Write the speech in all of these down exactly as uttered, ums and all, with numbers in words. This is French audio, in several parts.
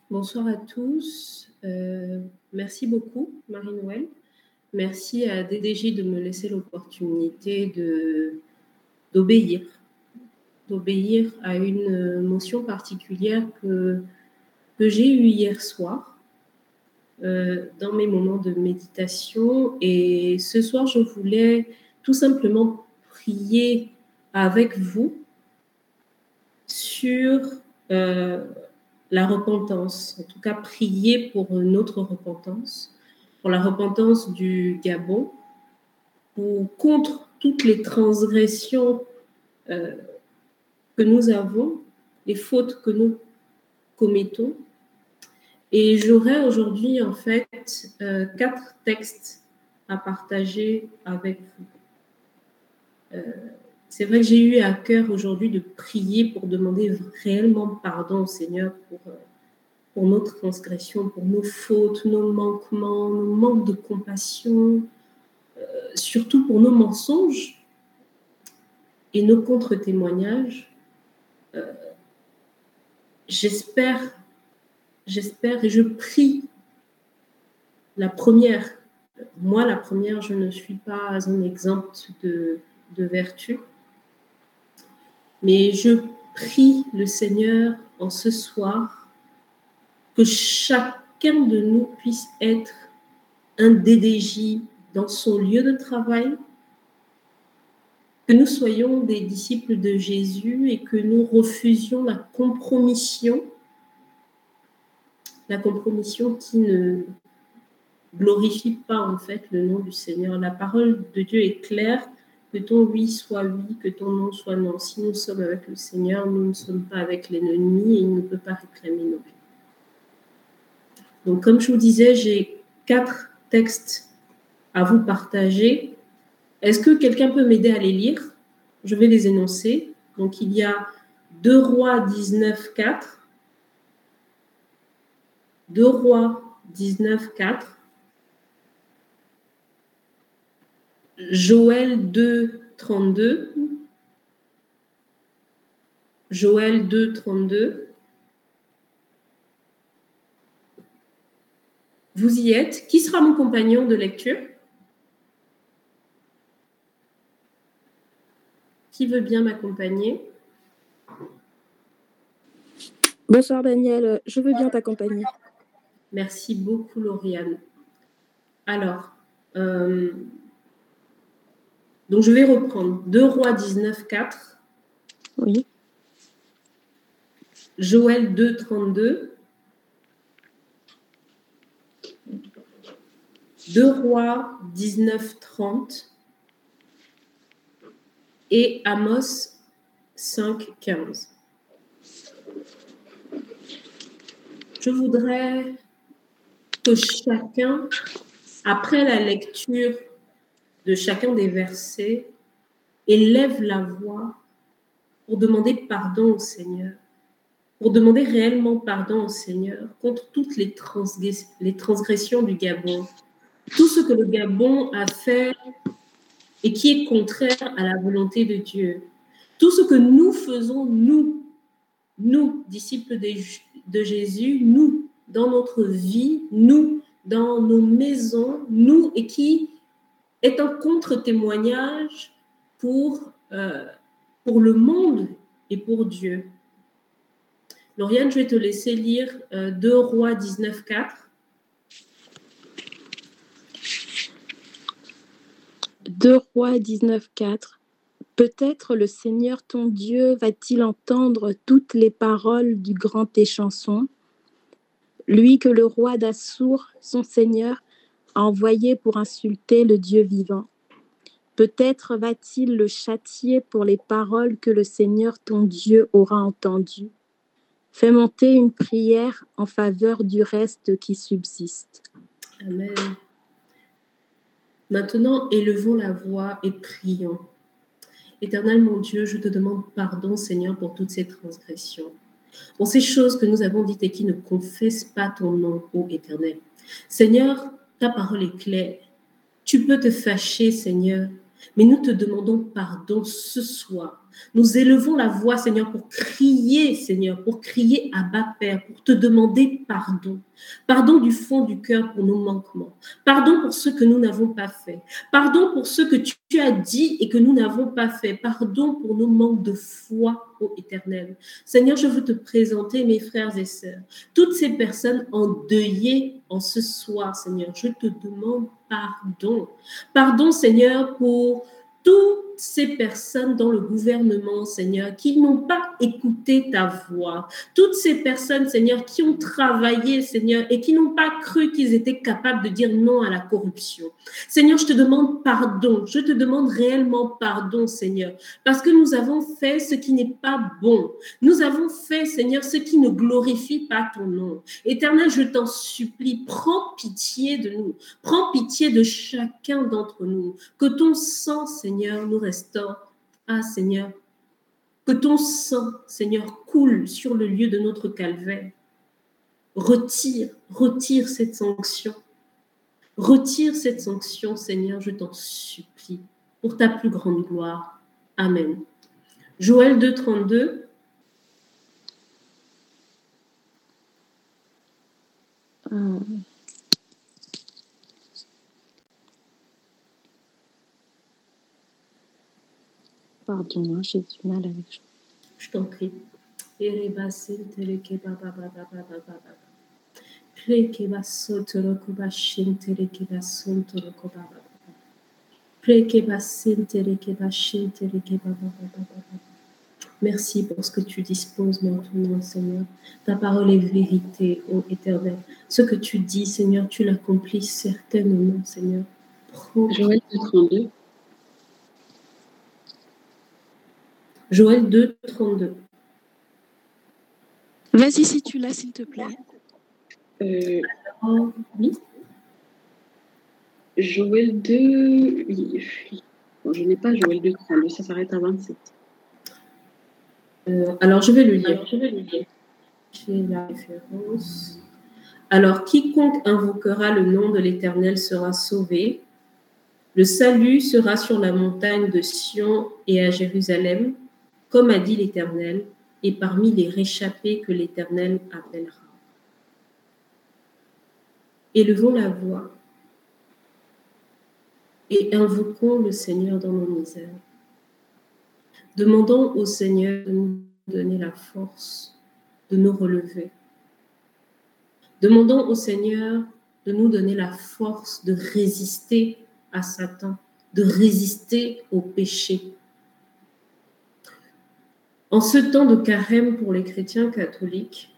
Bonsoir à tous. Euh, merci beaucoup, Marie-Noël. Merci à D D J de me laisser l'opportunité de, d'obéir, d'obéir à une motion particulière que, que j'ai eue hier soir euh, dans mes moments de méditation. Et ce soir, je voulais tout simplement prier avec vous sur euh, la repentance, en tout cas prier pour notre repentance, pour la repentance du Gabon, ou contre toutes les transgressions euh, que nous avons, les fautes que nous commettons. Et j'aurai aujourd'hui en fait euh, quatre textes à partager avec vous. Euh, c'est vrai que j'ai eu à cœur aujourd'hui de prier pour demander réellement pardon au Seigneur pour, euh, pour nos transgressions, pour nos fautes, nos manquements, nos manques de compassion, euh, surtout pour nos mensonges et nos contre-témoignages. Euh, j'espère, j'espère et je prie la première. Moi, la première, je ne suis pas un exemple de, de vertu. Mais je prie le Seigneur en ce soir que chacun de nous puisse être un D D J dans son lieu de travail, que nous soyons des disciples de Jésus et que nous refusions la compromission, la compromission qui ne glorifie pas en fait le nom du Seigneur. La parole de Dieu est claire, que ton oui soit oui, que ton non soit non. Si nous sommes avec le Seigneur, nous ne sommes pas avec l'ennemi et il ne peut pas réclamer nos vies. Donc, comme je vous disais, j'ai quatre textes à vous partager. Est-ce que quelqu'un peut m'aider à les lire? Je vais les énoncer. Donc, il y a deux Rois dix-neuf, quatre. deux Rois dix-neuf, quatre. Joël deux, trente-deux. Joël deux, trente-deux. Vous y êtes. Qui sera mon compagnon de lecture? Qui veut bien m'accompagner? Bonsoir Daniel, je veux bien t'accompagner. Merci beaucoup Lauriane. Alors, euh, donc je vais reprendre. deux Rois dix-neuf, quatre. Oui. Joël deux, trente-deux. deux Rois dix-neuf, trente. Et Amos cinq, quinze. Je voudrais que chacun, après la lecture de chacun des versets, élève la voix pour demander pardon au Seigneur, pour demander réellement pardon au Seigneur contre toutes les, transgress- les transgressions du Gabon, tout ce que le Gabon a fait et qui est contraire à la volonté de Dieu, tout ce que nous faisons, nous, nous, disciples de, de Jésus, nous, dans notre vie, nous, dans nos maisons, nous, et qui est un contre-témoignage pour, euh, pour le monde et pour Dieu. Lauriane, je vais te laisser lire euh, deux Rois dix-neuf, quatre. deux Rois dix-neuf, quatre. Peut-être le Seigneur ton Dieu va-t-il entendre toutes les paroles du grand échanson, lui que le roi d'Assour, son Seigneur, a envoyé pour insulter le Dieu vivant. Peut-être va-t-il le châtier pour les paroles que le Seigneur ton Dieu aura entendues. Fais monter une prière en faveur du reste qui subsiste. Amen. Maintenant, élevons la voix et prions. Éternel mon Dieu, je te demande pardon, Seigneur, pour toutes ces transgressions, pour ces choses que nous avons dites et qui ne confessent pas ton nom, ô Éternel. Seigneur, ta parole est claire. Tu peux te fâcher, Seigneur, mais nous te demandons pardon ce soir. Nous élevons la voix, Seigneur, pour crier, Seigneur, pour crier à bas Père, pour te demander pardon. Pardon du fond du cœur pour nos manquements. Pardon pour ceux que nous n'avons pas fait. Pardon pour ceux que tu as dit et que nous n'avons pas fait. Pardon pour nos manques de foi, ô Éternel. Seigneur, je veux te présenter mes frères et sœurs. Toutes ces personnes endeuillées en ce soir, Seigneur, je te demande pardon. Pardon, Seigneur, pour toutes ces personnes dans le gouvernement, Seigneur, qui n'ont pas écouté ta voix. Toutes ces personnes, Seigneur, qui ont travaillé, Seigneur, et qui n'ont pas cru qu'ils étaient capables de dire non à la corruption. Seigneur, je te demande pardon. Je te demande réellement pardon, Seigneur, parce que nous avons fait ce qui n'est pas bon. Nous avons fait, Seigneur, ce qui ne glorifie pas ton nom. Éternel, je t'en supplie, prends pitié de nous. Prends pitié de chacun d'entre nous. Que ton sang, Seigneur, nous restaure. Ah, Seigneur, que ton sang, Seigneur, coule sur le lieu de notre calvaire. Retire, retire cette sanction. Retire cette sanction, Seigneur, je t'en supplie, pour ta plus grande gloire. Amen. Joël deux, trente-deux. Euh... Pardon, hein, j'ai du mal avec ça. Je t'en prie. Merci pour ce que tu disposes maintenant, Seigneur. Ta parole est vérité, ô Éternel. Ce que tu dis, Seigneur, tu l'accomplis certainement, Seigneur. Joël deux, trente-deux. Joël deux, trente-deux. Vas-y si tu l'as, s'il te plaît. Euh, Alors, oui. Joël deux... Bon, je n'ai pas Joël deux, trente-deux, ça s'arrête à vingt-sept. Euh, alors, je vais le lire. Alors, je vais le lire. J'ai la référence. Alors, quiconque invoquera le nom de l'Éternel sera sauvé. Le salut sera sur la montagne de Sion et à Jérusalem, comme a dit l'Éternel, et parmi les réchappés que l'Éternel appellera. Élevons la voix et invoquons le Seigneur dans nos misères. Demandons au Seigneur de nous donner la force de nous relever. Demandons au Seigneur de nous donner la force de résister à Satan, de résister au péché. En ce temps de carême pour les chrétiens catholiques,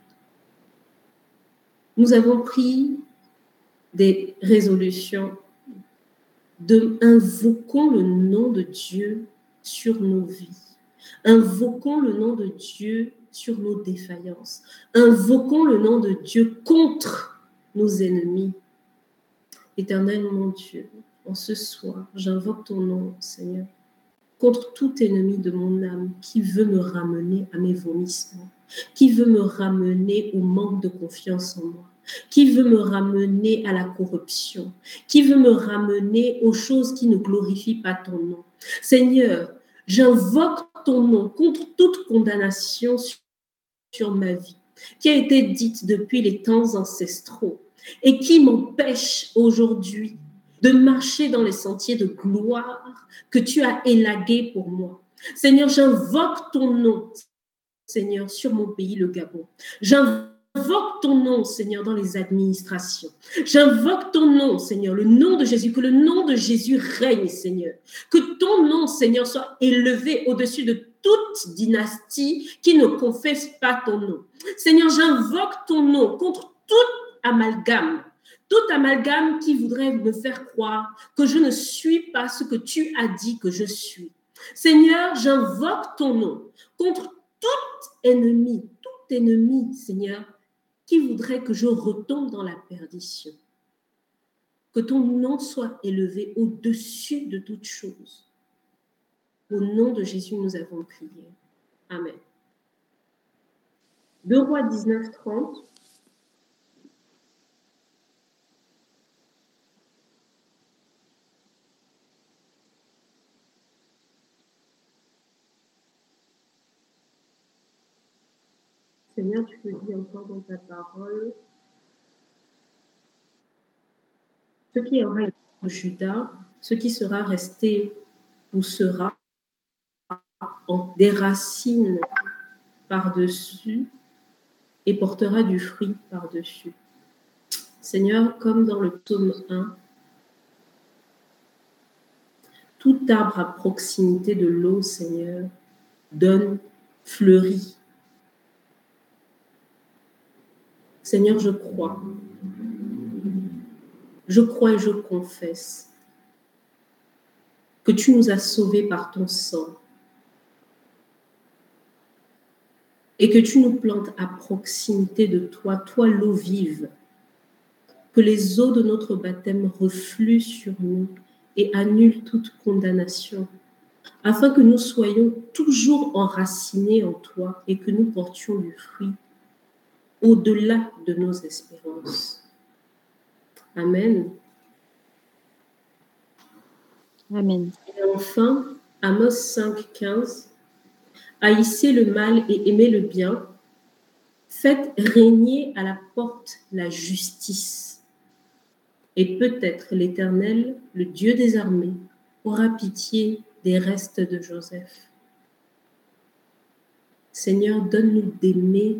nous avons pris des résolutions de invoquons le nom de Dieu sur nos vies. Invoquons le nom de Dieu sur nos défaillances. Invoquons le nom de Dieu contre nos ennemis. Éternel mon Dieu, en ce soir, j'invoque ton nom, Seigneur, contre tout ennemi de mon âme qui veut me ramener à mes vomissements, qui veut me ramener au manque de confiance en moi, qui veut me ramener à la corruption, qui veut me ramener aux choses qui ne glorifient pas ton nom. Seigneur, j'invoque ton nom contre toute condamnation sur, sur ma vie, qui a été dite depuis les temps ancestraux et qui m'empêche aujourd'hui de marcher dans les sentiers de gloire que tu as élagués pour moi. Seigneur, j'invoque ton nom, Seigneur, sur mon pays, le Gabon. J'invoque ton nom, Seigneur, dans les administrations. J'invoque ton nom, Seigneur, le nom de Jésus, que le nom de Jésus règne, Seigneur. Que ton nom, Seigneur, soit élevé au-dessus de toute dynastie qui ne confesse pas ton nom. Seigneur, j'invoque ton nom contre tout amalgame, tout amalgame qui voudrait me faire croire que je ne suis pas ce que tu as dit que je suis. Seigneur, j'invoque ton nom contre tout ennemi, tout ennemi, Seigneur, qui voudrait que je retombe dans la perdition. Que ton nom soit élevé au-dessus de toute chose. Au nom de Jésus, nous avons prié. Amen. deux Rois dix-neuf, trente. Seigneur, tu le dis encore dans ta parole. Ce qui aura été pour Judas, ce qui sera resté poussera en des racines par-dessus et portera du fruit par-dessus. Seigneur, comme dans le psaume un, tout arbre à proximité de l'eau, Seigneur, donne, fleurit. Seigneur, je crois. Je crois et je confesse que tu nous as sauvés par ton sang et que tu nous plantes à proximité de toi, toi l'eau vive, que les eaux de notre baptême refluent sur nous et annulent toute condamnation, afin que nous soyons toujours enracinés en toi et que nous portions du fruit au-delà de nos espérances. Amen. Amen. Et enfin, Amos cinq, quinze. Haïssez le mal et aimez le bien. Faites régner à la porte la justice. Et peut-être l'Éternel, le Dieu des armées, aura pitié des restes de Joseph. Seigneur, donne-nous d'aimer,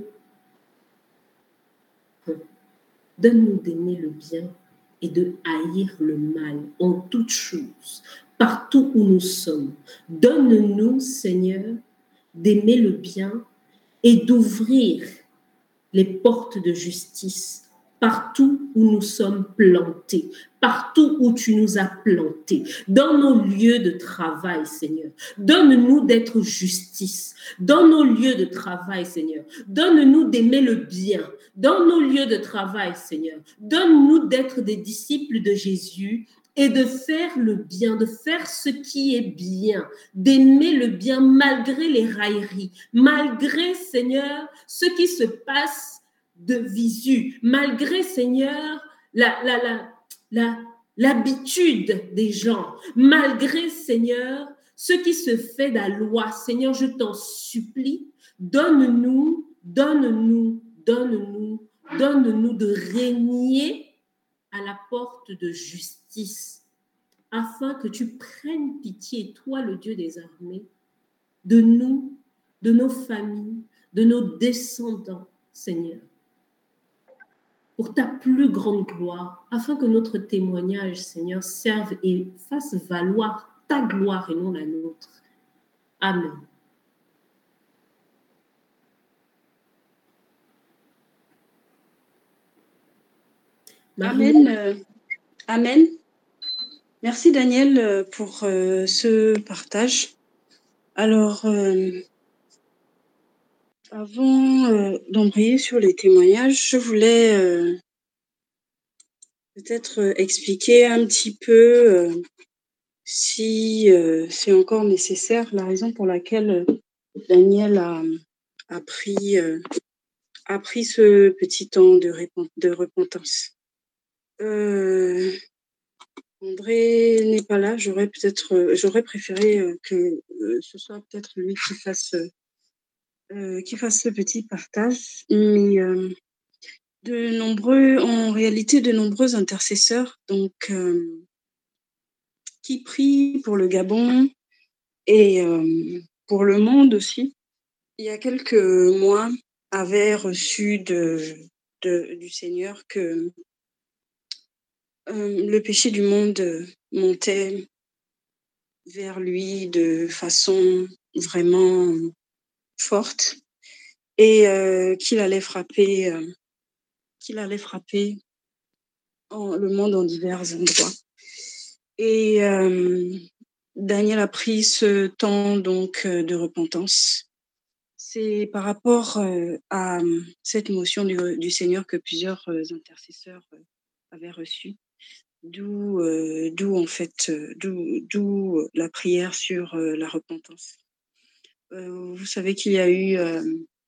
donne-nous d'aimer le bien et de haïr le mal en toutes choses, partout où nous sommes. Donne-nous, Seigneur, d'aimer le bien et d'ouvrir les portes de justice partout où nous sommes plantés, partout où tu nous as plantés, dans nos lieux de travail, Seigneur. Donne-nous d'être justice dans nos lieux de travail, Seigneur. Donne-nous d'aimer le bien dans nos lieux de travail, Seigneur. Donne-nous d'être des disciples de Jésus et de faire le bien, de faire ce qui est bien, d'aimer le bien malgré les railleries, malgré, Seigneur, ce qui se passe de visu, malgré, Seigneur, la, la, la, la, l'habitude des gens, malgré, Seigneur, ce qui se fait de la loi. Seigneur, je t'en supplie, donne-nous, donne-nous, donne-nous, donne-nous de régner à la porte de justice, afin que tu prennes pitié, toi le Dieu des armées, de nous, de nos familles, de nos descendants, Seigneur, pour ta plus grande gloire, afin que notre témoignage, Seigneur, serve et fasse valoir ta gloire et non la nôtre. Amen. Amen. Euh, amen. Merci Daniel euh, pour euh, ce partage. Alors, euh, avant euh, d'embrayer sur les témoignages, je voulais euh, peut-être euh, expliquer un petit peu, euh, si euh, c'est encore nécessaire, la raison pour laquelle Daniel a, a, pris, euh, a pris ce petit temps de, répent- de repentance. Euh, André n'est pas là, j'aurais peut-être, euh, j'aurais préféré euh, que euh, ce soit peut-être lui qui fasse, euh, qui fasse ce petit partage, mais euh, de nombreux, en réalité, de nombreux intercesseurs, donc euh, qui prient pour le Gabon et euh, pour le monde aussi. Il y a quelques mois, avaient reçu de, de, du Seigneur que euh, le péché du monde montait vers lui de façon vraiment forte et euh, qu'il allait frapper, euh, qu'il allait frapper en, le monde en divers endroits. Et euh, Daniel a pris ce temps donc de repentance. C'est par rapport euh, à cette motion du, du Seigneur que plusieurs euh, intercesseurs euh, avaient reçu, d'où, euh, d'où en fait, euh, d'où, d'où la prière sur euh, la repentance. Euh, vous savez qu'il y a eu euh,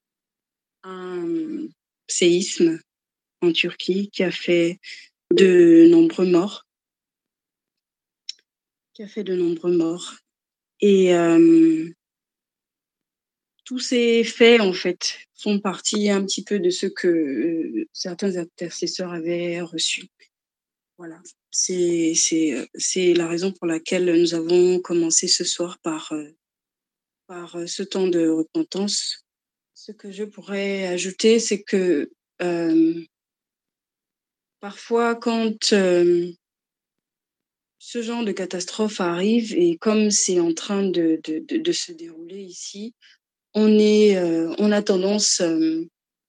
un séisme en Turquie qui a fait de nombreux morts, qui a fait de nombreux morts, et euh, tous ces faits en fait font partie un petit peu de ce que euh, certains intercesseurs avaient reçu. Voilà, c'est, c'est, c'est la raison pour laquelle nous avons commencé ce soir par, euh, par euh, ce temps de repentance. Ce que je pourrais ajouter, c'est que euh, parfois, quand euh, ce genre de catastrophe arrive, et comme c'est en train de, de, de, de se dérouler ici, on, est, euh, on a tendance euh,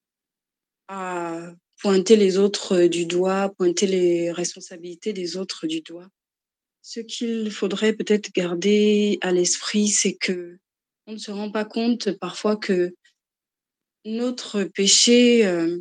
à pointer les autres du doigt, pointer les responsabilités des autres du doigt. Ce qu'il faudrait peut-être garder à l'esprit, c'est que on ne se rend pas compte parfois que notre péché euh,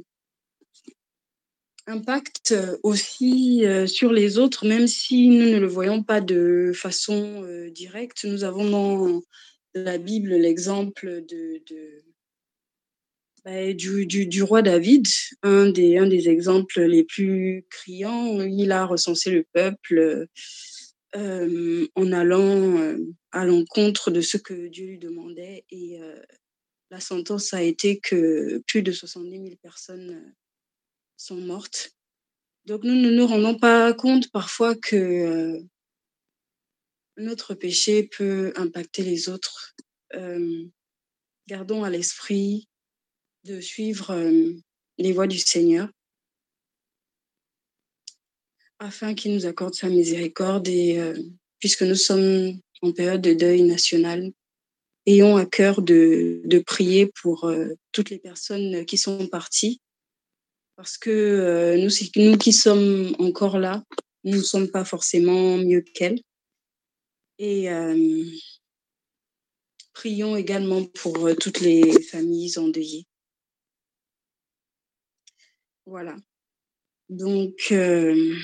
impacte aussi euh, sur les autres, même si nous ne le voyons pas de façon euh, directe. Nous avons dans la Bible l'exemple de, de bah, du, du, du roi David, un des, un des exemples les plus criants. Il a recensé le peuple euh, en allant euh, à l'encontre de ce que Dieu lui demandait. Et euh, la sentence a été que plus de soixante-dix mille personnes sont mortes. Donc nous ne nous rendons pas compte parfois que euh, notre péché peut impacter les autres. Euh, gardons à l'esprit de suivre euh, les voies du Seigneur afin qu'il nous accorde sa miséricorde et euh, puisque nous sommes en période de deuil national, ayons à cœur de, de prier pour euh, toutes les personnes qui sont parties parce que euh, nous, nous qui sommes encore là, nous ne sommes pas forcément mieux qu'elles. Et euh, prions également pour euh, toutes les familles endeuillées. Voilà. Donc, euh,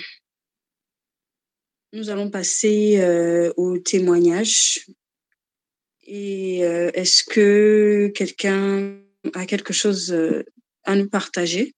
nous allons passer euh, au témoignage. Et euh, est-ce que quelqu'un a quelque chose euh, à nous partager?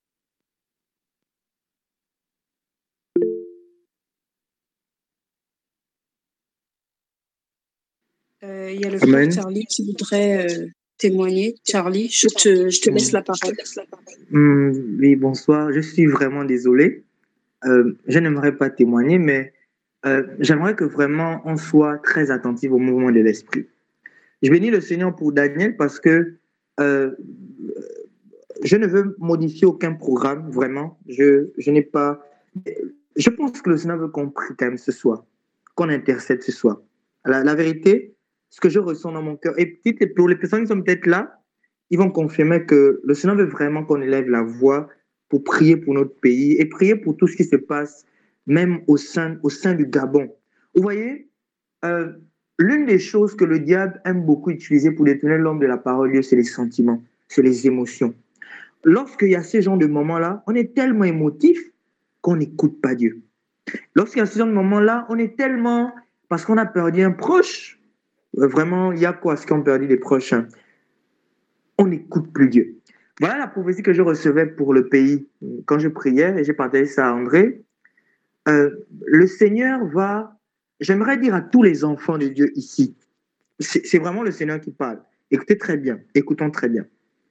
Euh, il y a le frère Amen. Charlie qui voudrait euh, témoigner. Charlie, je te, je te laisse Mm. la parole. Mm, oui, bonsoir. Je suis vraiment désolé. Euh, je n'aimerais pas témoigner, mais euh, j'aimerais que vraiment on soit très attentif au mouvement de l'esprit. Je bénis le Seigneur pour Daniel parce que euh, je ne veux modifier aucun programme, vraiment. Je, je n'ai pas. Je pense que le Seigneur veut qu'on prie quand même ce soir, qu'on intercède ce soir. La, la vérité, ce que je ressens dans mon cœur, et peut-être pour les personnes qui sont peut-être là, ils vont confirmer que le Seigneur veut vraiment qu'on élève la voix pour prier pour notre pays et prier pour tout ce qui se passe, même au sein, au sein du Gabon. Vous voyez, euh, l'une des choses que le diable aime beaucoup utiliser pour détourner l'homme de la parole de Dieu, c'est les sentiments, c'est les émotions. Lorsqu'il y a ce genre de moments-là, on est tellement émotif qu'on n'écoute pas Dieu. Lorsqu'il y a ce genre de moments-là, on est tellement... Parce qu'on a perdu un proche. Vraiment, il y a quoi ce qu'on perdu des proches? On n'écoute plus Dieu. Voilà la prophétie que je recevais pour le pays. Quand je priais, et j'ai partagé ça à André, euh, le Seigneur va... J'aimerais dire à tous les enfants de Dieu ici, c'est, c'est vraiment le Seigneur qui parle. Écoutez très bien, écoutons très bien.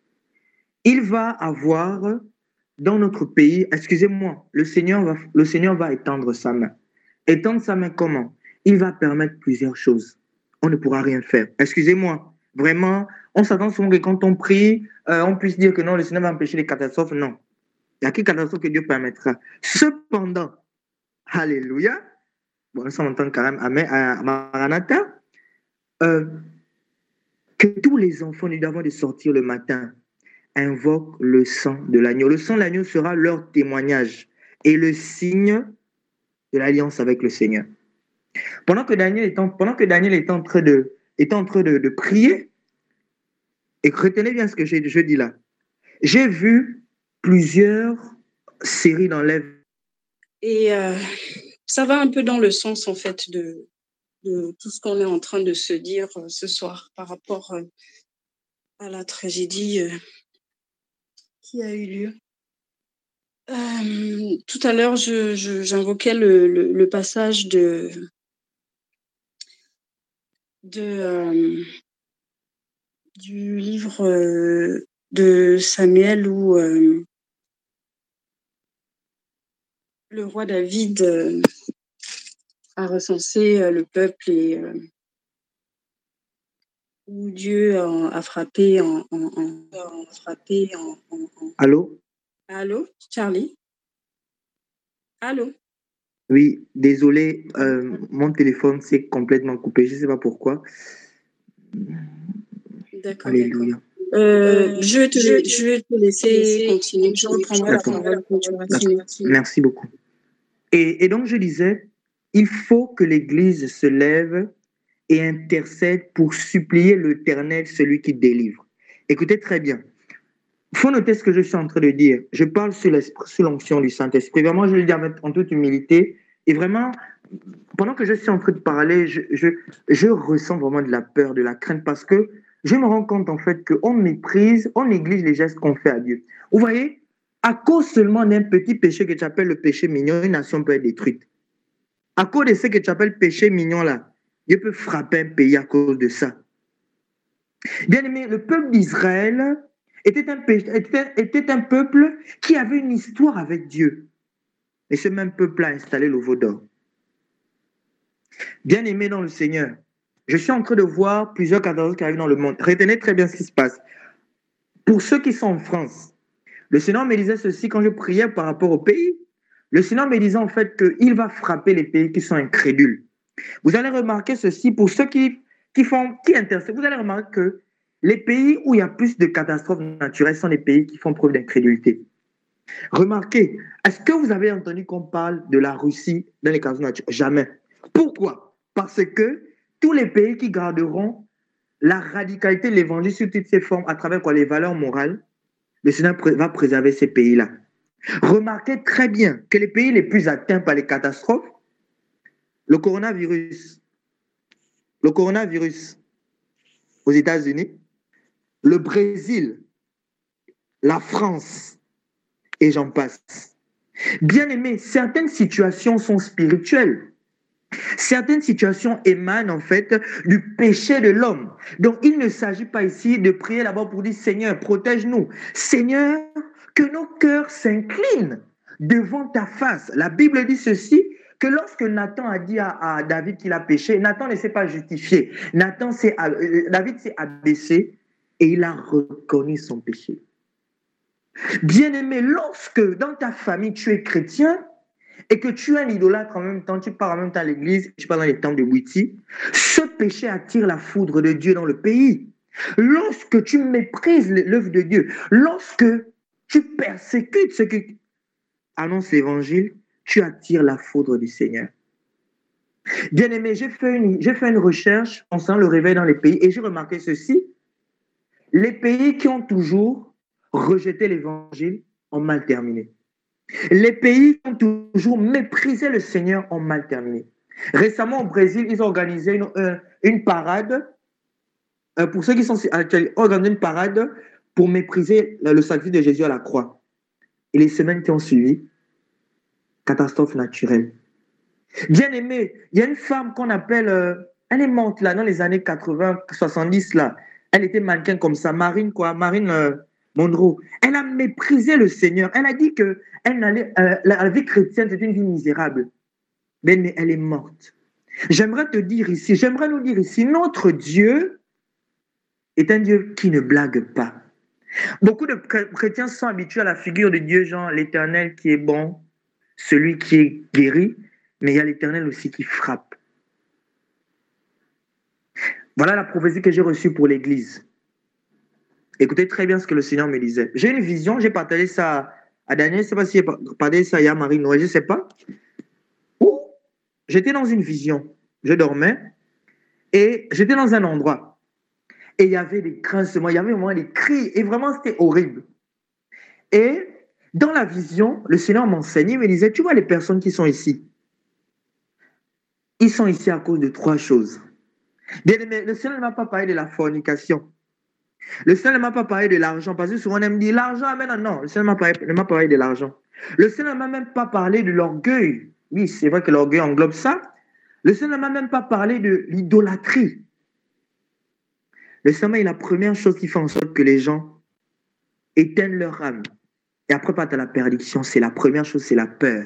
Il va avoir dans notre pays, excusez-moi, le Seigneur va, le Seigneur va étendre sa main. Étendre sa main comment? Il va permettre plusieurs choses. On ne pourra rien faire. Excusez-moi, vraiment, on s'attend souvent que quand on prie, euh, on puisse dire que non, le Seigneur va empêcher les catastrophes. Non. Il n'y a que catastrophe que Dieu permettra. Cependant, alléluia, bon, ça on entend quand même Amen, à Maranatha, euh, que tous les enfants nous devons de sortir le matin invoquent le sang de l'agneau. Le sang de l'agneau sera leur témoignage et le signe de l'alliance avec le Seigneur. Pendant que Daniel est en, pendant que Daniel est en train de, est en train de, de prier, et retenez bien ce que je, je dis là, j'ai vu plusieurs séries d'enlèvements. Et euh, ça va un peu dans le sens, en fait, de, de tout ce qu'on est en train de se dire euh, ce soir par rapport euh, à la tragédie euh, qui a eu lieu. Euh, tout à l'heure, je, je, j'invoquais le, le, le passage de, de, euh, du livre euh, de Samuel où euh, le roi David euh, a recensé euh, le peuple et euh, où Dieu a, a frappé en, en, en, a frappé en, en, en... Allô? Allô, Charlie? Allô? Oui, désolé, euh, mon téléphone s'est complètement coupé, je ne sais pas pourquoi. D'accord. Alléluia. Euh, je, vais te, je vais te laisser continuer. Je reprendrai la parole quand tu auras fini. Merci beaucoup. Et, et donc, je disais, il faut que l'Église se lève et intercède pour supplier l'Éternel, celui qui délivre. Écoutez très bien. Il faut noter ce que je suis en train de dire. Je parle sous, sous l'onction du Saint-Esprit. Vraiment, je le dis en toute humilité. Et vraiment, pendant que je suis en train de parler, je, je, je ressens vraiment de la peur, de la crainte, parce que je me rends compte en fait qu'on méprise, on néglige les gestes qu'on fait à Dieu. Vous voyez, à cause seulement d'un petit péché que tu appelles le péché mignon, une nation peut être détruite. À cause de ce que tu appelles péché mignon là, Dieu peut frapper un pays à cause de ça. Bien aimé, le peuple d'Israël était un, était, était un peuple qui avait une histoire avec Dieu. Et ce même peuple a installé le veau d'or. Bien aimé dans le Seigneur, je suis en train de voir plusieurs catastrophes qui arrivent dans le monde. Retenez très bien ce qui se passe. Pour ceux qui sont en France, le Seigneur me disait ceci quand je priais par rapport au pays. Le Seigneur me disait en fait qu'il va frapper les pays qui sont incrédules. Vous allez remarquer ceci pour ceux qui, qui font, qui intercèdent. Vous allez remarquer que les pays où il y a plus de catastrophes naturelles sont les pays qui font preuve d'incrédulité. Remarquez, est-ce que vous avez entendu qu'on parle de la Russie dans les catastrophes naturelles? Jamais. Pourquoi? Parce que tous les pays qui garderont la radicalité de l'évangile sous toutes ses formes, à travers quoi les valeurs morales, le Seigneur va préserver ces pays-là. Remarquez très bien que les pays les plus atteints par les catastrophes, le coronavirus, le coronavirus aux États-Unis, le Brésil, la France, et j'en passe. Bien aimé, certaines situations sont spirituelles. Certaines situations émanent en fait du péché de l'homme. Donc il ne s'agit pas ici de prier là-bas pour dire Seigneur, protège-nous. Seigneur, que nos cœurs s'inclinent devant ta face. La Bible dit ceci, que lorsque Nathan a dit à, à David qu'il a péché, Nathan ne s'est pas justifié. Nathan s'est, euh, David s'est abaissé et il a reconnu son péché. Bien-aimé, lorsque dans ta famille tu es chrétien, et que tu es un idolâtre en même temps, tu pars en même temps à l'église, tu pars dans les temples de Witi, ce péché attire la foudre de Dieu dans le pays. Lorsque tu méprises l'œuvre de Dieu, lorsque tu persécutes ceux qui annoncent l'évangile, tu attires la foudre du Seigneur. Bien aimé, j'ai fait une, j'ai fait une recherche concernant le réveil dans les pays et j'ai remarqué ceci. Les pays qui ont toujours rejeté l'évangile ont mal terminé. Les pays qui ont toujours méprisé le Seigneur ont mal terminé. Récemment, au Brésil, ils ont organisé une, euh, une parade. Euh, pour ceux qui sont actuels, ils ont organisé une parade pour mépriser le, le sacrifice de Jésus à la croix. Et les semaines qui ont suivi, catastrophe naturelle. Bien aimé, il y a une femme qu'on appelle, euh, elle est morte là dans les années quatre-vingts, soixante-dix là. Elle était mannequin comme ça, Marine quoi, Marine euh, Monroe. Elle a méprisé le Seigneur. Elle a dit que elle n'allait, euh, la, la vie chrétienne c'est une vie misérable. Mais, mais elle est morte. J'aimerais te dire ici, j'aimerais nous dire ici, notre Dieu est un Dieu qui ne blague pas. Beaucoup de chrétiens sont habitués à la figure de Dieu, genre l'Éternel qui est bon, celui qui est guéri, mais il y a l'Éternel aussi qui frappe. Voilà la prophétie que j'ai reçue pour l'Église. Écoutez très bien ce que le Seigneur me disait. J'ai une vision, j'ai partagé ça à Daniel, je ne sais pas si j'ai partagé ça à Marie-Noël, je ne sais pas. Où j'étais dans une vision, je dormais, et j'étais dans un endroit. Et il y avait des grincements, il y avait vraiment des cris, et vraiment c'était horrible. Et dans la vision, le Seigneur m'enseignait, il me disait, tu vois les personnes qui sont ici, ils sont ici à cause de trois choses. Bien aimé, le Seigneur ne m'a pas parlé de la fornication. Le Seigneur ne m'a pas parlé de l'argent, parce que souvent on aime dire l'argent amène. Non, le Seigneur ne m'a pas parlé de l'argent. Le Seigneur ne m'a même pas parlé de l'orgueil. Oui, c'est vrai que l'orgueil englobe ça. Le Seigneur ne m'a même pas parlé de l'idolâtrie. Le Seigneur est la première chose qui fait en sorte que les gens éteignent leur âme et après partent à la perdition. C'est la première chose, c'est la peur.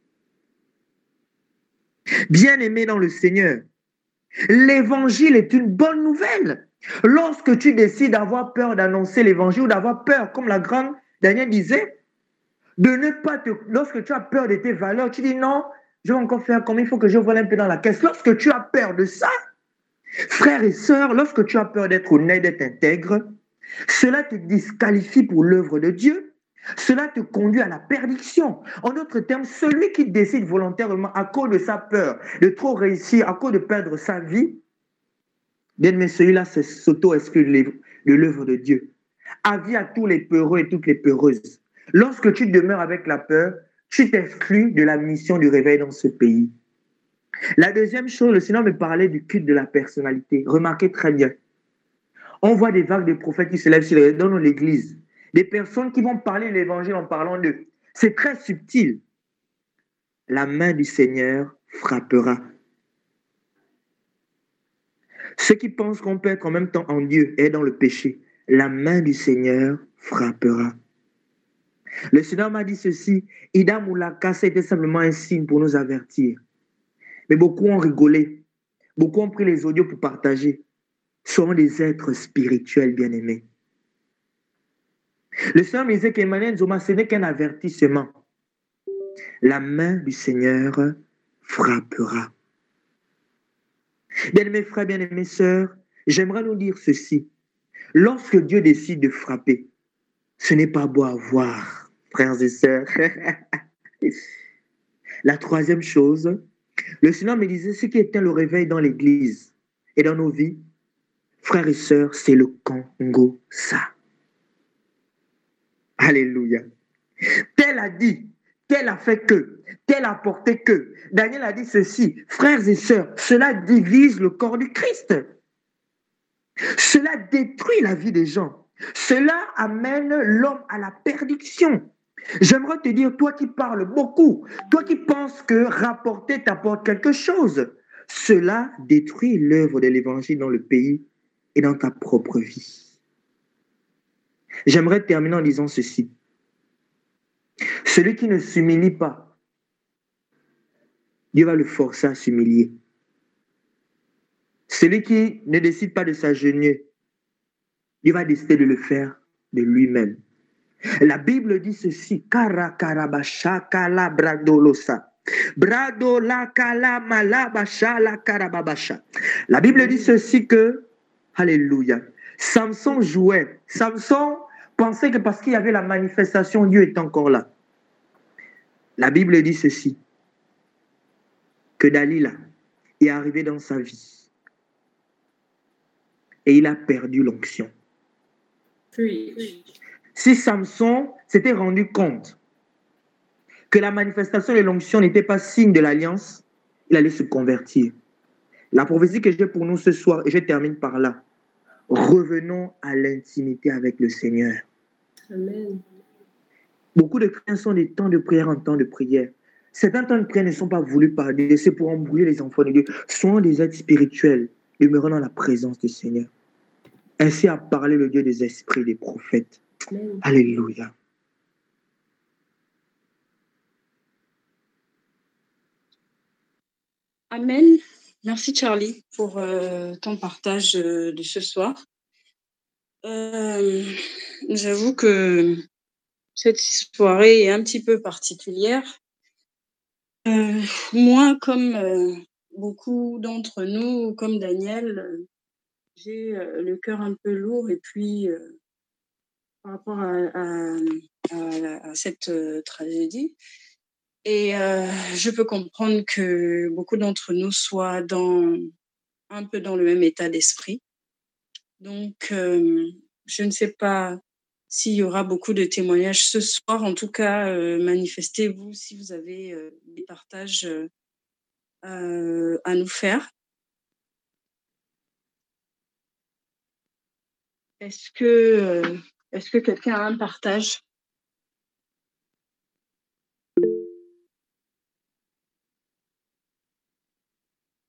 Bien-aimé dans le Seigneur, l'évangile est une bonne nouvelle. Lorsque tu décides d'avoir peur d'annoncer l'évangile ou d'avoir peur, comme la grande Daniel disait, de ne pas te... Lorsque tu as peur de tes valeurs, tu dis non, je vais encore faire comme il faut que je vole un peu dans la caisse. Lorsque tu as peur de ça, frères et sœurs, lorsque tu as peur d'être honnête, d'être intègre, cela te disqualifie pour l'œuvre de Dieu. Cela te conduit à la perdition. En d'autres termes, celui qui décide volontairement à cause de sa peur de trop réussir, à cause de perdre sa vie, bien mais celui-là, c'est s'auto-exclure de l'œuvre de Dieu. Avis à tous les peureux et toutes les peureuses. Lorsque tu demeures avec la peur, tu t'exclus de la mission du réveil dans ce pays. La deuxième chose, le Seigneur me parlait du culte de la personnalité. Remarquez très bien. On voit des vagues de prophètes qui se lèvent dans l'église. Des personnes qui vont parler de l'évangile en parlant d'eux. C'est très subtil. La main du Seigneur frappera. Ceux qui pensent qu'on peut être en même temps en Dieu et dans le péché, la main du Seigneur frappera. Le Seigneur m'a dit ceci, Ida Moulaka, c'était simplement un signe pour nous avertir. Mais beaucoup ont rigolé. Beaucoup ont pris les audios pour partager. Soyons des êtres spirituels bien-aimés. Le Seigneur me disait qu'Emmanuel Nzoma, ce n'est qu'un avertissement. La main du Seigneur frappera. Bien-aimés frères, bien-aimés sœurs, j'aimerais nous dire ceci. Lorsque Dieu décide de frapper, ce n'est pas beau à voir, frères et sœurs. La troisième chose, le Seigneur me disait ce qui éteint le réveil dans l'Église et dans nos vies, frères et sœurs, c'est le Congo, ça. Alléluia. Tel a dit, tel a fait que, tel a porté que. Daniel a dit ceci, frères et sœurs, cela divise le corps du Christ. Cela détruit la vie des gens. Cela amène l'homme à la perdition. J'aimerais te dire, toi qui parles beaucoup, toi qui penses que rapporter t'apporte quelque chose, cela détruit l'œuvre de l'évangile dans le pays et dans ta propre vie. J'aimerais terminer en disant ceci. Celui qui ne s'humilie pas, Dieu va le forcer à s'humilier. Celui qui ne décide pas de s'agenouiller, Dieu va décider de le faire de lui-même. La Bible dit ceci, Karakarabashakala bradolosa. Bradola kala malabasha la karababasha. La Bible dit ceci que, alléluia, Samson jouait. Samson pensait que parce qu'il y avait la manifestation, Dieu est encore là. La Bible dit ceci, que Dalila est arrivé dans sa vie et il a perdu l'onction. Si Samson s'était rendu compte que la manifestation de l'onction n'était pas signe de l'alliance, il allait se convertir. La prophétie que j'ai pour nous ce soir, et je termine par là, revenons à l'intimité avec le Seigneur. Amen. Beaucoup de chrétiens sont des temps de prière en temps de prière. Certains temps de prière ne sont pas voulus par Dieu, c'est pour embrouiller les enfants de Dieu. Soyons des êtres spirituels, demeurons dans la présence du Seigneur. Ainsi a parlé le Dieu des esprits, des prophètes. Amen. Alléluia. Amen. Merci Charlie pour euh, ton partage euh, de ce soir. Euh, j'avoue que cette soirée est un petit peu particulière. Euh, moi, comme euh, beaucoup d'entre nous, comme Daniel, euh, j'ai euh, le cœur un peu lourd et puis euh, par rapport à, à, à, à cette euh, tragédie. Et euh, je peux comprendre que beaucoup d'entre nous soient dans, un peu dans le même état d'esprit. Donc, euh, je ne sais pas s'il y aura beaucoup de témoignages ce soir. En tout cas, euh, manifestez-vous si vous avez euh, des partages euh, à nous faire. Est-ce que, euh, est-ce que quelqu'un a un partage?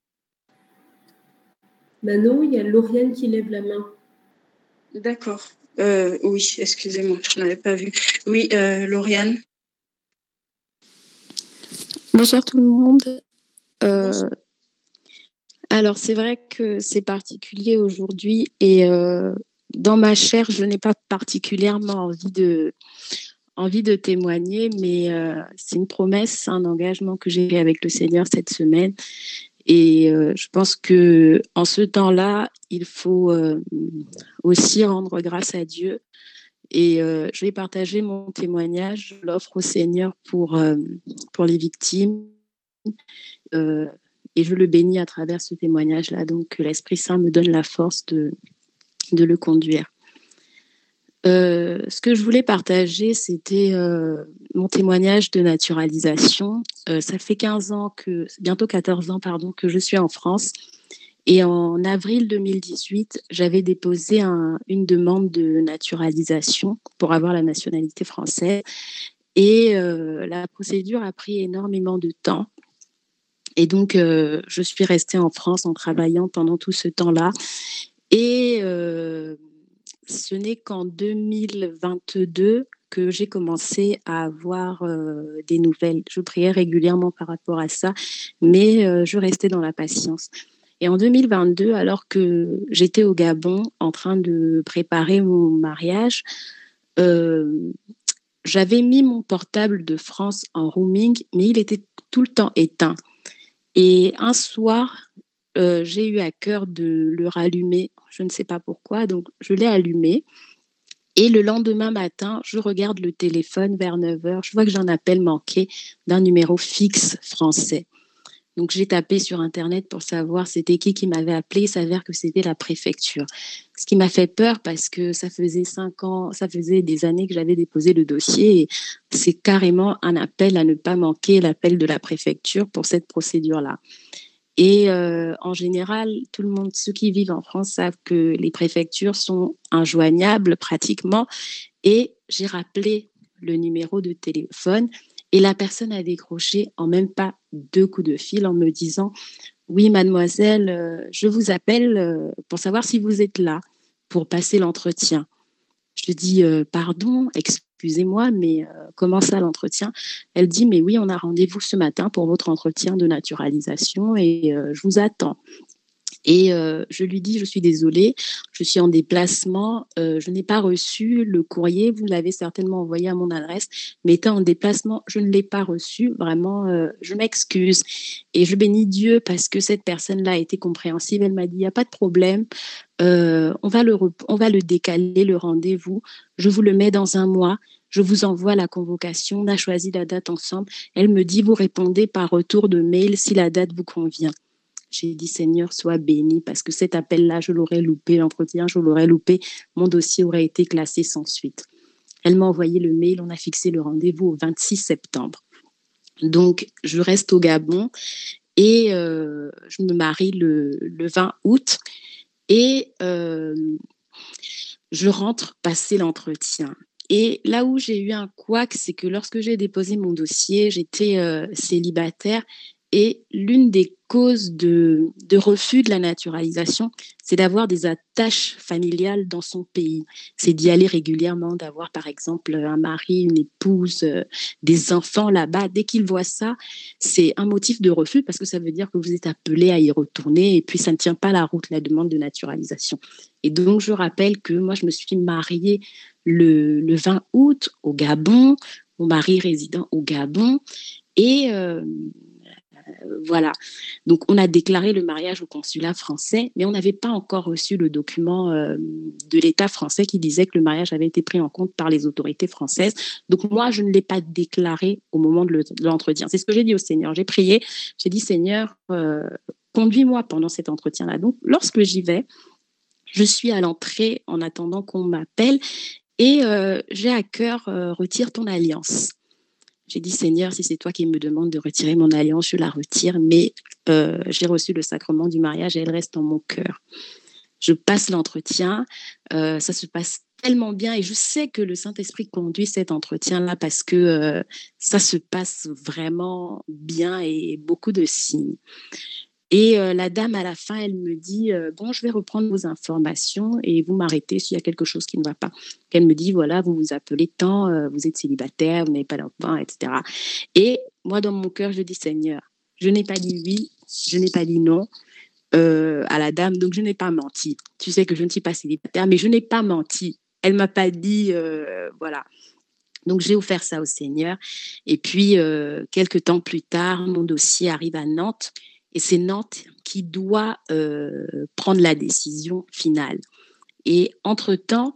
Ben non, il y a Lauriane qui lève la main. D'accord. Euh, oui, excusez-moi, je n'avais pas vu. Oui, euh, Lauriane. Bonsoir tout le monde. Euh, alors, c'est vrai que c'est particulier aujourd'hui et euh, dans ma chair, je n'ai pas particulièrement envie de, envie de témoigner, mais euh, c'est une promesse, un engagement que j'ai fait avec le Seigneur cette semaine. Et euh, je pense que en ce temps-là, il faut euh, aussi rendre grâce à Dieu. Et euh, je vais partager mon témoignage, je l'offre au Seigneur pour, euh, pour les victimes. Euh, et je le bénis à travers ce témoignage-là. Donc, que l'Esprit Saint me donne la force de, de le conduire. Euh, ce que je voulais partager, c'était euh, mon témoignage de naturalisation. Euh, ça fait quinze ans, que, bientôt quatorze ans, pardon, que je suis en France. Et en avril deux mille dix-huit, j'avais déposé un, une demande de naturalisation pour avoir la nationalité française. Et euh, la procédure a pris énormément de temps. Et donc, euh, je suis restée en France en travaillant pendant tout ce temps-là. Et euh, ce n'est qu'en deux mille vingt-deux que j'ai commencé à avoir euh, des nouvelles. Je priais régulièrement par rapport à ça, mais euh, je restais dans la patience. Et en deux mille vingt-deux, alors que j'étais au Gabon en train de préparer mon mariage, euh, j'avais mis mon portable de France en roaming, mais il était tout le temps éteint. Et un soir, euh, j'ai eu à cœur de le rallumer. Je ne sais pas pourquoi, donc je l'ai allumé. Et le lendemain matin, je regarde le téléphone vers neuf heures. Je vois que j'ai un appel manqué d'un numéro fixe français. Donc j'ai tapé sur Internet pour savoir c'était qui qui m'avait appelé. Il s'avère que c'était la préfecture. Ce qui m'a fait peur parce que ça faisait cinq ans, ça faisait des années que j'avais déposé le dossier. Et c'est carrément un appel à ne pas manquer, l'appel de la préfecture pour cette procédure-là. Et euh, en général, tout le monde, ceux qui vivent en France savent que les préfectures sont injoignables pratiquement. Et j'ai rappelé le numéro de téléphone et la personne a décroché en même pas deux coups de fil en me disant « Oui, mademoiselle, euh, je vous appelle euh, pour savoir si vous êtes là pour passer l'entretien. » Je dis euh, « Pardon, excusez-moi, mais euh, comment ça l'entretien ?» Elle dit « Mais oui, on a rendez-vous ce matin pour votre entretien de naturalisation et euh, je vous attends. » Et euh, je lui dis, je suis désolée, je suis en déplacement, euh, je n'ai pas reçu le courrier, vous l'avez certainement envoyé à mon adresse, mais étant en déplacement, je ne l'ai pas reçu, vraiment, euh, je m'excuse. Et je bénis Dieu parce que cette personne-là a été compréhensive, elle m'a dit, il n'y a pas de problème, euh, on va le, on va le décaler, le rendez-vous, je vous le mets dans un mois. Je vous envoie la convocation, on a choisi la date ensemble. Elle me dit, vous répondez par retour de mail si la date vous convient. J'ai dit, Seigneur, sois béni, parce que cet appel-là, je l'aurais loupé, l'entretien, je l'aurais loupé, mon dossier aurait été classé sans suite. Elle m'a envoyé le mail, on a fixé le rendez-vous au vingt-six septembre. Donc, je reste au Gabon et euh, je me marie le, le vingt août et euh, je rentre passer l'entretien. Et là où j'ai eu un couac, c'est que lorsque j'ai déposé mon dossier, j'étais euh, célibataire. Et l'une des causes de, de refus de la naturalisation, c'est d'avoir des attaches familiales dans son pays. C'est d'y aller régulièrement, d'avoir par exemple un mari, une épouse, euh, des enfants là-bas. Dès qu'ils voient ça, c'est un motif de refus parce que ça veut dire que vous êtes appelé à y retourner et puis ça ne tient pas la route, la demande de naturalisation. Et donc, je rappelle que moi, je me suis mariée le, le vingt août au Gabon, mon mari résident au Gabon. Et euh, voilà. Donc, on a déclaré le mariage au consulat français, mais on n'avait pas encore reçu le document euh, de l'État français qui disait que le mariage avait été pris en compte par les autorités françaises. Donc, moi, je ne l'ai pas déclaré au moment de, le, de l'entretien. C'est ce que j'ai dit au Seigneur. J'ai prié. J'ai dit, Seigneur, euh, conduis-moi pendant cet entretien-là. Donc, lorsque j'y vais, je suis à l'entrée en attendant qu'on m'appelle et euh, j'ai à cœur euh, retire ton alliance. J'ai dit, Seigneur, si c'est toi qui me demandes de retirer mon alliance, je la retire, mais euh, j'ai reçu le sacrement du mariage et elle reste dans mon cœur. Je passe l'entretien, euh, ça se passe tellement bien et je sais que le Saint-Esprit conduit cet entretien-là parce que euh, ça se passe vraiment bien et beaucoup de signes. Et euh, la dame, à la fin, elle me dit euh, bon, je vais reprendre vos informations et vous m'arrêtez s'il y a quelque chose qui ne va pas. Elle me dit voilà, vous vous appelez tant, euh, vous êtes célibataire, vous n'avez pas d'enfant, et cetera. Et moi, dans mon cœur, je dis Seigneur, je n'ai pas dit oui, je n'ai pas dit non. Euh, à la dame, donc je n'ai pas menti. Tu sais que je ne suis pas célibataire, mais je n'ai pas menti. Elle m'a pas dit, euh, voilà. Donc j'ai offert ça au Seigneur. Et puis euh, quelques temps plus tard, mon dossier arrive à Nantes, et c'est Nantes qui doit euh, prendre la décision finale. Et entre-temps,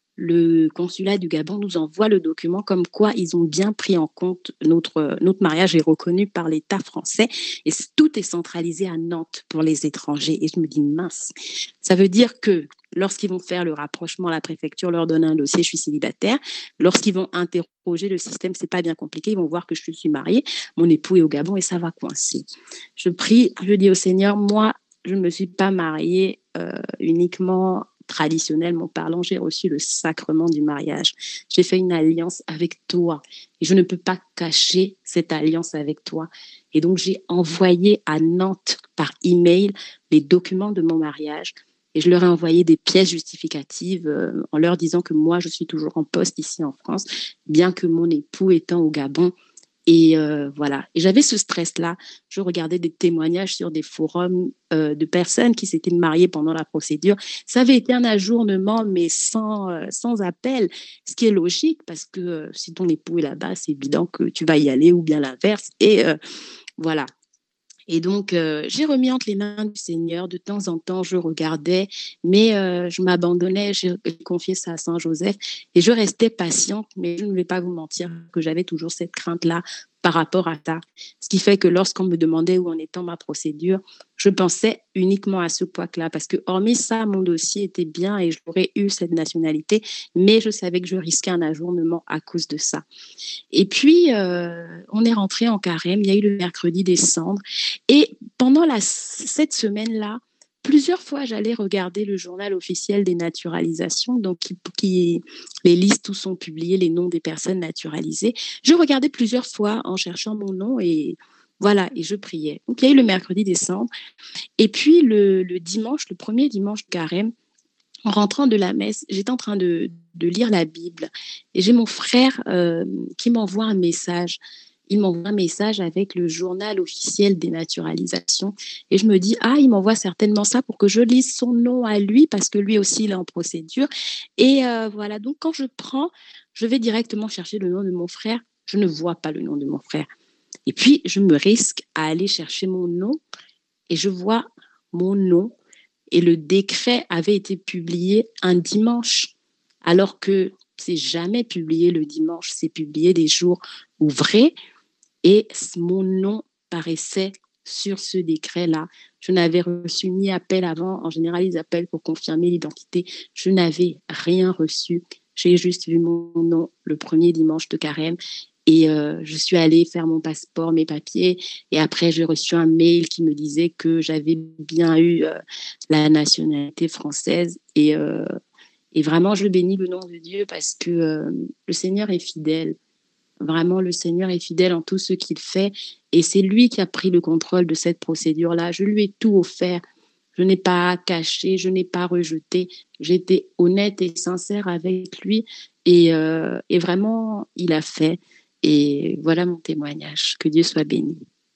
le consulat du Gabon nous envoie le document comme quoi ils ont bien pris en compte notre, notre mariage est reconnu par l'État français et tout est centralisé à Nantes pour les étrangers. Et je me dis, mince, ça veut dire que lorsqu'ils vont faire le rapprochement, la préfecture leur donne un dossier, je suis célibataire. Lorsqu'ils vont interroger le système, c'est pas bien compliqué, ils vont voir que je suis mariée, mon époux est au Gabon et ça va coincer. Je prie, je dis au Seigneur, moi, je ne me suis pas mariée euh, uniquement traditionnellement parlant, j'ai reçu le sacrement du mariage. J'ai fait une alliance avec toi et je ne peux pas cacher cette alliance avec toi. Et donc, j'ai envoyé à Nantes par email les documents de mon mariage et je leur ai envoyé des pièces justificatives euh, en leur disant que moi, je suis toujours en poste ici en France, bien que mon époux étant au Gabon. Et euh, voilà. Et j'avais ce stress-là. Je regardais des témoignages sur des forums euh, de personnes qui s'étaient mariées pendant la procédure. Ça avait été un ajournement, mais sans, euh, sans appel, ce qui est logique parce que euh, si ton époux est là-bas, c'est évident que tu vas y aller ou bien l'inverse. Et euh, voilà. Et donc, euh, j'ai remis entre les mains du Seigneur. De temps en temps, je regardais, mais euh, je m'abandonnais. J'ai confié ça à Saint Joseph et je restais patiente. Mais je ne vais pas vous mentir que j'avais toujours cette crainte-là par rapport à ça. Ce qui fait que lorsqu'on me demandait où en était ma procédure, je pensais uniquement à ce poids-là. Parce que hormis ça, mon dossier était bien et j'aurais eu cette nationalité. Mais je savais que je risquais un ajournement à cause de ça. Et puis, euh, on est rentré en carême. Il y a eu le mercredi des cendres. Et pendant la, cette semaine-là, plusieurs fois, j'allais regarder le journal officiel des naturalisations, donc qui, qui, les listes où sont publiés les noms des personnes naturalisées. Je regardais plusieurs fois en cherchant mon nom et voilà, et je priais. Donc, il y a eu le mercredi des cendres. Et puis, le, le dimanche, le premier dimanche de carême, en rentrant de la messe, j'étais en train de, de lire la Bible et j'ai mon frère euh, qui m'envoie un message. Il m'envoie un message avec le journal officiel des naturalisations et je me dis, ah, il m'envoie certainement ça pour que je lise son nom à lui parce que lui aussi, il est en procédure. Et euh, voilà, donc quand je prends, je vais directement chercher le nom de mon frère. Je ne vois pas le nom de mon frère. Et puis, je me risque à aller chercher mon nom et je vois mon nom. Et le décret avait été publié un dimanche, alors que c'est jamais publié le dimanche, c'est publié des jours ouvrés. Et mon nom paraissait sur ce décret-là. Je n'avais reçu ni appel avant. En général, ils appellent pour confirmer l'identité. Je n'avais rien reçu. J'ai juste vu mon nom le premier dimanche de carême. Et euh, je suis allée faire mon passeport, mes papiers. Et après, j'ai reçu un mail qui me disait que j'avais bien eu euh, la nationalité française. Et, euh, et vraiment, je bénis le nom de Dieu parce que euh, le Seigneur est fidèle. Vraiment, le Seigneur est fidèle en tout ce qu'il fait. Et c'est lui qui a pris le contrôle de cette procédure-là. Je lui ai tout offert. Je n'ai pas caché, je n'ai pas rejeté. J'étais honnête et sincère avec lui. Et, euh, et vraiment, il a fait. Et voilà mon témoignage. Que Dieu soit béni.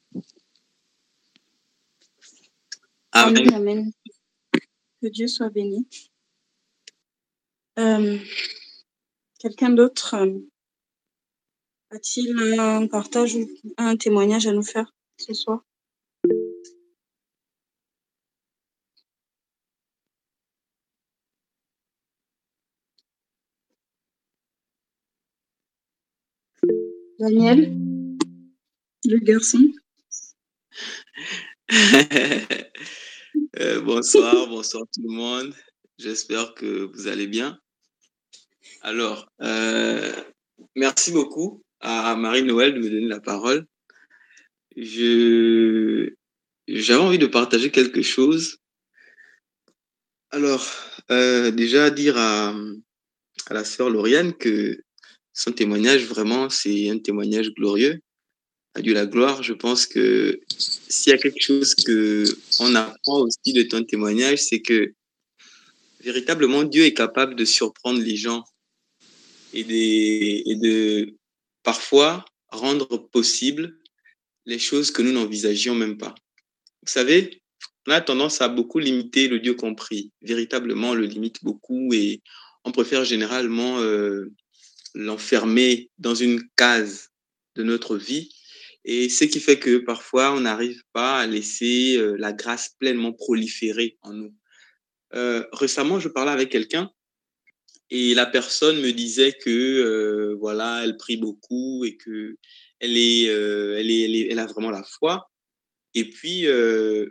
Amen. Amen. Amen. Que Dieu soit béni. Euh, quelqu'un d'autre euh, a-t-il un partage ou un témoignage à nous faire ce soir? Daniel, le garçon. euh, bonsoir, bonsoir tout le monde. J'espère que vous allez bien. Alors, euh, merci beaucoup à Marie-Noël de me donner la parole. Je, j'avais envie de partager quelque chose. Alors, euh, déjà dire à, à la sœur Lauriane que son témoignage, vraiment, c'est un témoignage glorieux. à Dieu la gloire. Je pense que s'il y a quelque chose qu'on apprend aussi de ton témoignage, c'est que véritablement, Dieu est capable de surprendre les gens et de, et de parfois rendre possible les choses que nous n'envisagions même pas. Vous savez, on a tendance à beaucoup limiter le Dieu qu'on prie. Véritablement, on le limite beaucoup et on préfère généralement euh, l'enfermer dans une case de notre vie. Et ce qui fait que parfois, on n'arrive pas à laisser euh, la grâce pleinement proliférer en nous. Euh, récemment, je parlais avec quelqu'un et la personne me disait que euh, voilà, elle prie beaucoup et que elle est, euh, elle est, elle est, elle a vraiment la foi. Et puis, euh,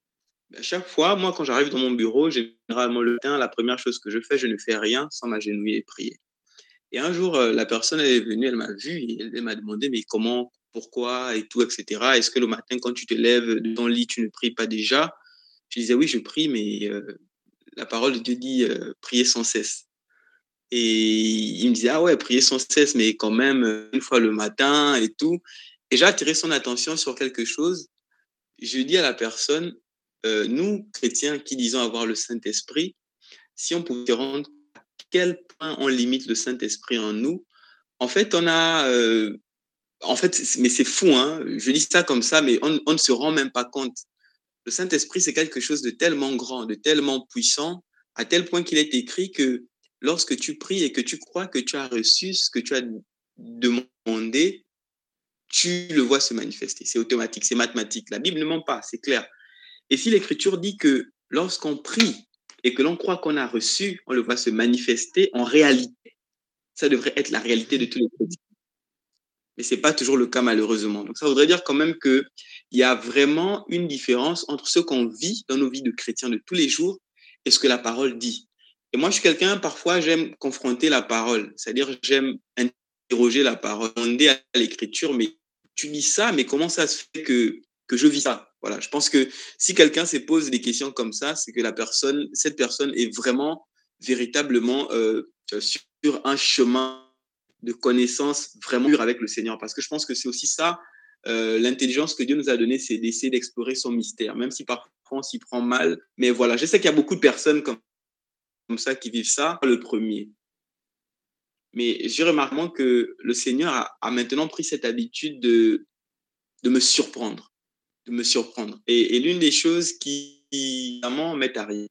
à chaque fois, moi, quand j'arrive dans mon bureau, généralement le matin, la première chose que je fais, je ne fais rien sans m'agenouiller et prier. Et un jour, euh, la personne elle est venue, elle m'a vu et elle, elle m'a demandé mais comment, pourquoi et tout, et cetera. Est-ce que le matin, quand tu te lèves de ton lit, tu ne pries pas déjà? Je disais oui, je prie, mais euh, la parole de Dieu dit euh, prier sans cesse. Et il me disait, ah ouais, prier sans cesse, mais quand même, une fois le matin et tout. Et j'ai attiré son attention sur quelque chose. Je dis à la personne, euh, nous, chrétiens, qui disons avoir le Saint-Esprit, si on pouvait rendre à quel point on limite le Saint-Esprit en nous, en fait, on a... Euh, en fait, mais c'est fou, hein. Je dis ça comme ça, mais on, on ne se rend même pas compte. Le Saint-Esprit, c'est quelque chose de tellement grand, de tellement puissant, à tel point qu'il est écrit que lorsque tu pries et que tu crois que tu as reçu ce que tu as demandé, tu le vois se manifester. C'est automatique, c'est mathématique. La Bible ne ment pas, c'est clair. Et si l'Écriture dit que lorsqu'on prie et que l'on croit qu'on a reçu, on le voit se manifester en réalité, ça devrait être la réalité de tous les chrétiens. Mais ce n'est pas toujours le cas malheureusement. Donc ça voudrait dire quand même qu'il y a vraiment une différence entre ce qu'on vit dans nos vies de chrétiens de tous les jours et ce que la parole dit. Et moi, je suis quelqu'un, parfois, j'aime confronter la parole. C'est-à-dire, j'aime interroger la parole, demander à l'Écriture, mais tu dis ça, mais comment ça se fait que, que je vis ça? Voilà, je pense que si quelqu'un se pose des questions comme ça, c'est que la personne, cette personne est vraiment, véritablement euh, sur un chemin de connaissance vraiment pure avec le Seigneur. Parce que je pense que c'est aussi ça, euh, l'intelligence que Dieu nous a donnée, c'est d'essayer d'explorer son mystère, même si parfois on s'y prend mal. Mais voilà, je sais qu'il y a beaucoup de personnes comme, comme ça qui vivent ça, le premier. Mais j'ai remarqué que le Seigneur a, a maintenant pris cette habitude de, de me surprendre, de me surprendre. Et, et l'une des choses qui, vraiment, m'est arrivée,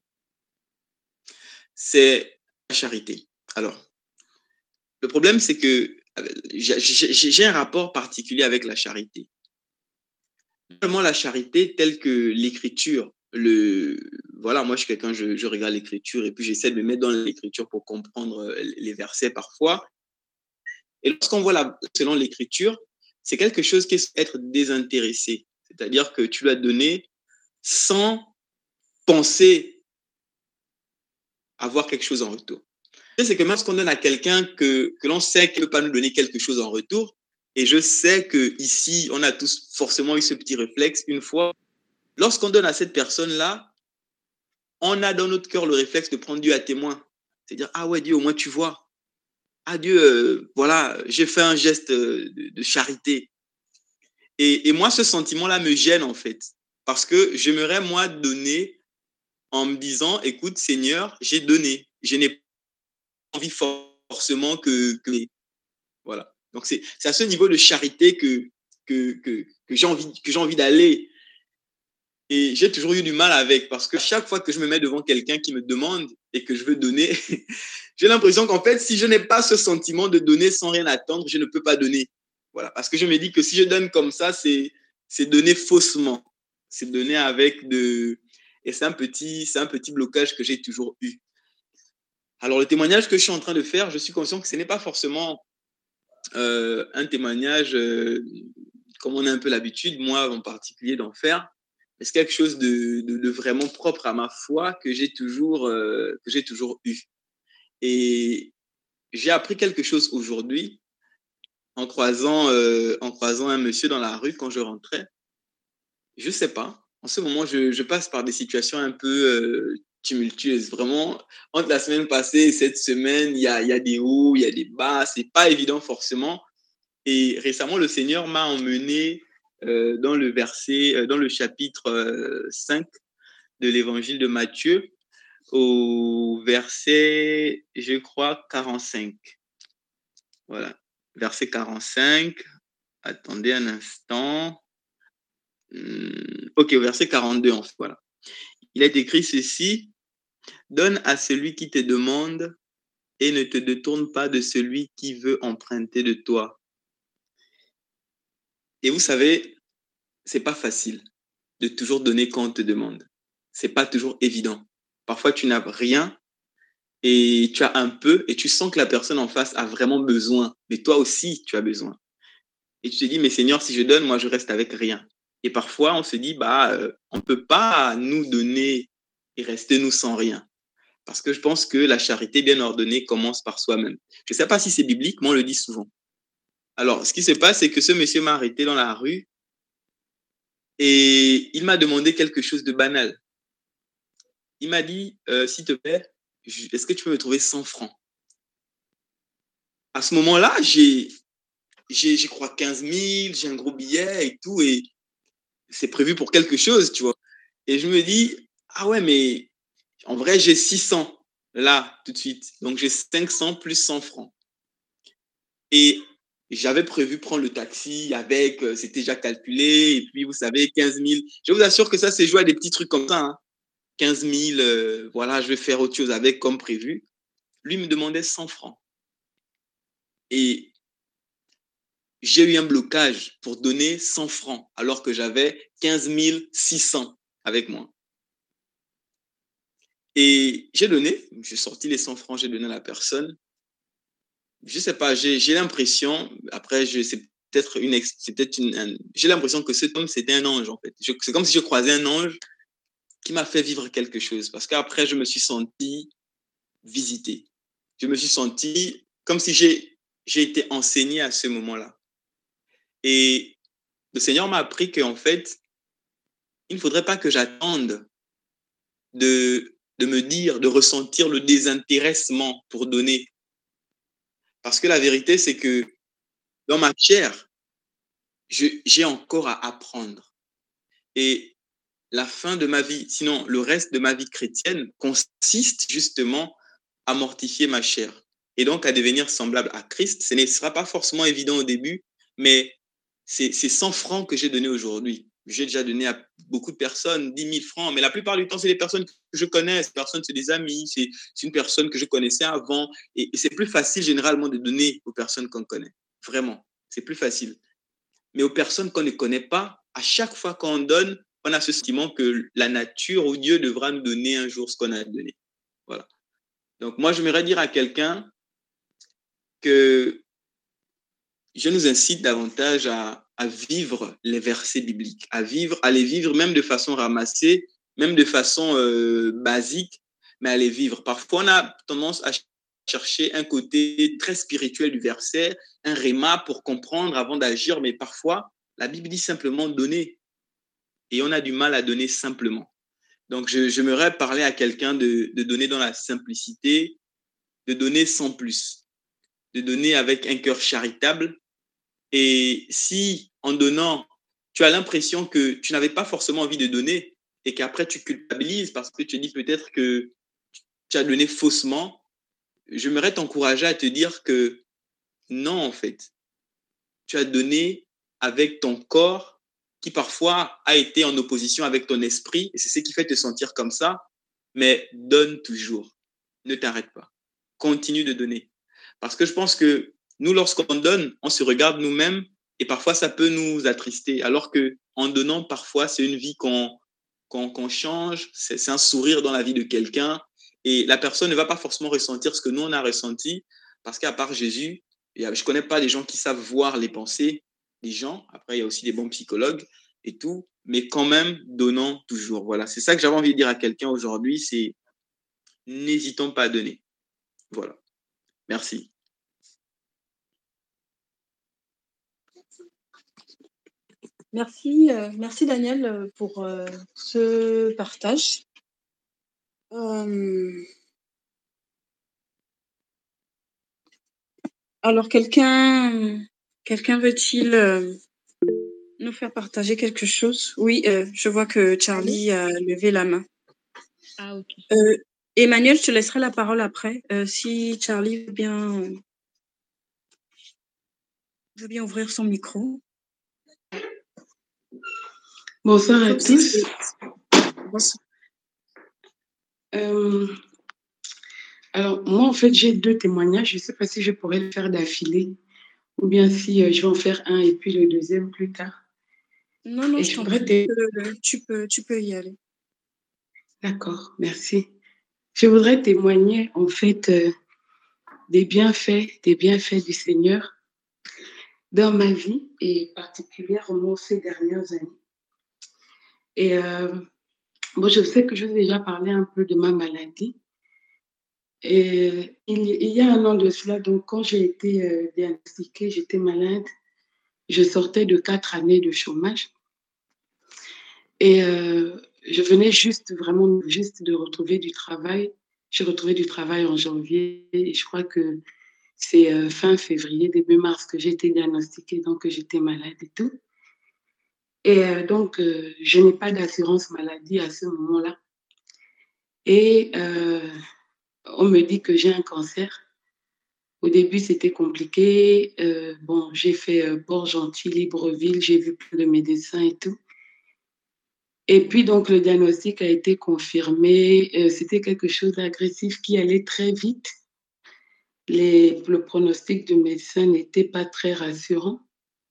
c'est la charité. Alors, le problème, c'est que j'ai, j'ai un rapport particulier avec la charité. Non seulement la charité telle que l'Écriture, le, voilà, moi je suis quelqu'un, je, je regarde l'Écriture et puis j'essaie de me mettre dans l'Écriture pour comprendre les versets parfois. Et lorsqu'on voit la, selon l'Écriture, c'est quelque chose qui est être désintéressé. C'est-à-dire que tu l'as donné sans penser avoir quelque chose en retour. C'est que même lorsqu'on donne à quelqu'un que, que l'on sait qu'il ne peut pas nous donner quelque chose en retour, et je sais qu'ici, on a tous forcément eu ce petit réflexe une fois, lorsqu'on donne à cette personne-là, on a dans notre cœur le réflexe de prendre Dieu à témoin. C'est-à-dire, ah ouais, Dieu, au moins tu vois. Ah Dieu, euh, voilà, j'ai fait un geste de, de charité. Et, et moi, ce sentiment-là me gêne en fait, parce que j'aimerais moi donner en me disant, écoute Seigneur, j'ai donné, je n'ai pas envie forcément que, que... Voilà. Donc c'est, c'est à ce niveau de charité que, que, que, que j'ai envie, que j'ai envie d'aller. Et j'ai toujours eu du mal avec, parce que chaque fois que je me mets devant quelqu'un qui me demande et que je veux donner, j'ai l'impression qu'en fait, si je n'ai pas ce sentiment de donner sans rien attendre, je ne peux pas donner. Voilà. Parce que je me dis que si je donne comme ça, c'est, c'est donner faussement. C'est donner avec de... Et c'est un petit, c'est un petit blocage que j'ai toujours eu. Alors, le témoignage que je suis en train de faire, je suis conscient que ce n'est pas forcément euh, un témoignage euh, comme on a un peu l'habitude, moi en particulier, d'en faire. Mais c'est quelque chose de, de, de vraiment propre à ma foi que j'ai toujours, euh, que j'ai toujours eu. Et j'ai appris quelque chose aujourd'hui en croisant, euh, en croisant un monsieur dans la rue quand je rentrais. Je ne sais pas. En ce moment, je, je passe par des situations un peu euh, tumultueuses. Vraiment, entre la semaine passée et cette semaine, il y a, y a des hauts, il y a des bas. Ce n'est pas évident forcément. Et récemment, le Seigneur m'a emmené euh, dans le verset, euh, dans le chapitre euh, cinq de l'évangile de Matthieu, au verset, je crois, quarante-cinq. Voilà, verset quarante-cinq. Attendez un instant. Hum, ok, au verset quarante-deux, en fait, voilà. Il est écrit ceci: donne à celui qui te demande et ne te détourne pas de celui qui veut emprunter de toi. Et vous savez, c'est pas facile de toujours donner quand on te demande. C'est pas toujours évident. Parfois, tu n'as rien et tu as un peu et tu sens que la personne en face a vraiment besoin. Mais toi aussi, tu as besoin. Et tu te dis, mais Seigneur, si je donne, moi, je reste avec rien. Et parfois, on se dit, bah, euh, on peut pas nous donner et rester nous sans rien. Parce que je pense que la charité bien ordonnée commence par soi-même. Je ne sais pas si c'est biblique, mais on le dit souvent. Alors, ce qui se passe, c'est que ce monsieur m'a arrêté dans la rue et il m'a demandé quelque chose de banal. Il m'a dit, euh, s'il te plaît, est-ce que tu peux me trouver cent francs? À ce moment-là, j'ai, j'ai, je crois, quinze mille, j'ai un gros billet et tout, et c'est prévu pour quelque chose, tu vois. Et je me dis, ah ouais, mais en vrai, j'ai six cents là, tout de suite. Donc, j'ai cinq cents plus cent francs. Et j'avais prévu prendre le taxi avec, euh, c'était déjà calculé, et puis vous savez, quinze mille. Je vous assure que ça, c'est joué à des petits trucs comme ça. Hein. quinze mille, euh, voilà, je vais faire autre chose avec comme prévu. Lui me demandait cent francs. Et j'ai eu un blocage pour donner cent francs, alors que j'avais quinze mille six cents avec moi. Et j'ai donné, j'ai sorti les cent francs, j'ai donné à la personne. Je sais pas, j'ai, j'ai l'impression, après, je, c'est peut-être une, c'est peut-être une, un, j'ai l'impression que cet homme, c'était un ange, en fait. Je, c'est comme si je croisais un ange qui m'a fait vivre quelque chose. Parce qu'après, je me suis senti visité. Je me suis senti comme si j'ai, j'ai été enseigné à ce moment-là. Et le Seigneur m'a appris qu'en fait, il ne faudrait pas que j'attende de, de me dire, de ressentir le désintéressement pour donner. Parce que la vérité, c'est que dans ma chair, je, j'ai encore à apprendre. Et la fin de ma vie, sinon le reste de ma vie chrétienne, consiste justement à mortifier ma chair et donc à devenir semblable à Christ. Ce ne sera pas forcément évident au début, mais c'est, c'est cent francs que j'ai donné aujourd'hui. J'ai déjà donné à beaucoup de personnes dix mille francs, mais la plupart du temps, c'est des personnes que je connais. Ces personnes, c'est des amis, c'est, c'est une personne que je connaissais avant. Et, et c'est plus facile généralement de donner aux personnes qu'on connaît. Vraiment, c'est plus facile. Mais aux personnes qu'on ne connaît pas, à chaque fois qu'on donne, on a ce sentiment que la nature ou Dieu devra nous donner un jour ce qu'on a donné. Voilà. Donc moi, j'aimerais dire à quelqu'un que je nous incite davantage à, à vivre les versets bibliques, à vivre, à les vivre même de façon ramassée, même de façon euh, basique, mais à les vivre. Parfois, on a tendance à chercher un côté très spirituel du verset, un réma pour comprendre avant d'agir, mais parfois, la Bible dit simplement donner. Et on a du mal à donner simplement. Donc, je, j'aimerais parler à quelqu'un de, de donner dans la simplicité, de donner sans plus, de donner avec un cœur charitable. Et si, en donnant, tu as l'impression que tu n'avais pas forcément envie de donner et qu'après tu culpabilises parce que tu dis peut-être que tu as donné faussement, j'aimerais t'encourager à te dire que non, en fait, tu as donné avec ton corps qui parfois a été en opposition avec ton esprit, et c'est ce qui fait te sentir comme ça, mais donne toujours. Ne t'arrête pas. Continue de donner. Parce que je pense que nous, lorsqu'on donne, on se regarde nous-mêmes et parfois ça peut nous attrister. Alors qu'en donnant, parfois, c'est une vie qu'on, qu'on, qu'on change, c'est, c'est un sourire dans la vie de quelqu'un et la personne ne va pas forcément ressentir ce que nous, on a ressenti parce qu'à part Jésus, je ne connais pas des gens qui savent voir les pensées des gens. Après, il y a aussi des bons psychologues et tout, mais quand même, donnons toujours. Voilà, c'est ça que j'avais envie de dire à quelqu'un aujourd'hui, c'est n'hésitons pas à donner. Voilà. Merci. Merci, euh, merci Daniel pour euh, ce partage. Euh... Alors quelqu'un, Quelqu'un veut-il euh, nous faire partager quelque chose? Oui, euh, je vois que Charlie a levé la main. Ah, ok. Euh, Emmanuel, je te laisserai la parole après. Euh, si Charlie veut bien, euh, veut bien ouvrir son micro. Bonsoir à Comme si tous. c'est- Bonsoir. Euh, alors, moi, en fait, j'ai deux témoignages. Je ne sais pas si je pourrais le faire d'affilée ou bien si euh, je vais en faire un et puis le deuxième plus tard. Non, non, Et je je t'en voudrais prie, té- euh, tu peux, tu peux y aller. D'accord, merci. Je voudrais témoigner, en fait, euh, des bienfaits, des bienfaits du Seigneur dans ma vie et particulièrement ces dernières années. Et euh, bon, je sais que je vous ai déjà parlé un peu de ma maladie. Et il, il y a un an de cela, donc quand j'ai été euh, diagnostiquée, j'étais malade. Je sortais de quatre années de chômage et euh, je venais juste, vraiment juste de retrouver du travail. J'ai retrouvé du travail en janvier et je crois que c'est euh, fin février, début mars que j'ai été diagnostiquée, donc j'étais malade et tout. Et euh, donc, euh, je n'ai pas d'assurance maladie à ce moment-là. Et euh, on me dit que j'ai un cancer. Au début, c'était compliqué. Euh, bon, j'ai fait euh, Port-Gentil, Libreville, j'ai vu plein de médecins et tout. Et puis, donc, le diagnostic a été confirmé. Euh, c'était quelque chose d'agressif qui allait très vite. Les, le pronostic du médecin n'était pas très rassurant.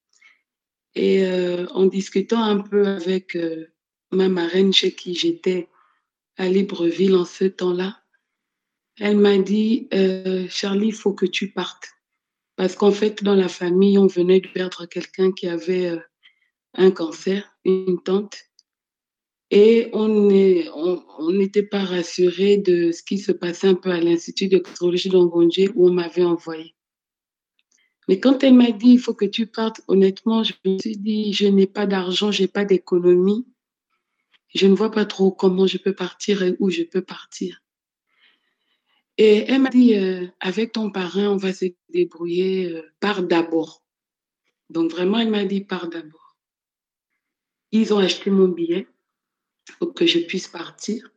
Et euh, en discutant un peu avec euh, ma marraine chez qui j'étais à Libreville en ce temps-là, elle m'a dit euh, Charlie, il faut que tu partes. Parce qu'en fait, dans la famille, on venait de perdre quelqu'un qui avait euh, un cancer, une tante. Et on est, on n'était pas rassuré de ce qui se passait un peu à l'Institut de cancérologie d'Ongondjé où on m'avait envoyé. Mais quand elle m'a dit, il faut que tu partes, honnêtement, je me suis dit, je n'ai pas d'argent, je n'ai pas d'économie. Je ne vois pas trop comment je peux partir et où je peux partir. Et elle m'a dit, euh, avec ton parrain, on va se débrouiller, euh, pars d'abord. Donc vraiment, elle m'a dit, pars d'abord. Ils ont acheté mon billet pour que je puisse partir.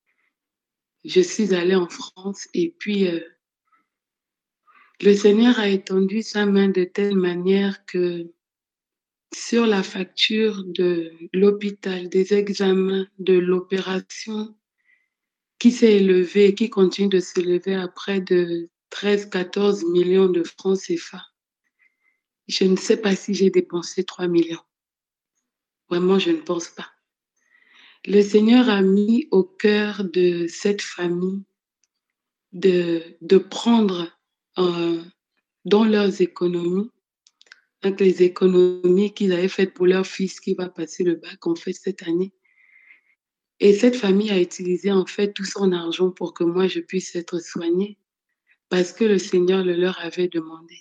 Je suis allée en France et puis euh, le Seigneur a étendu sa main de telle manière que sur la facture de l'hôpital, des examens, de l'opération qui s'est élevée et qui continue de s'élever à près de treize à quatorze millions de francs C F A. Je ne sais pas si j'ai dépensé trois millions. Vraiment, je ne pense pas. Le Seigneur a mis au cœur de cette famille de, de prendre euh, dans leurs économies, donc les économies qu'ils avaient faites pour leur fils qui va passer le bac en fait cette année. Et cette famille a utilisé en fait tout son argent pour que moi je puisse être soignée parce que le Seigneur le leur avait demandé.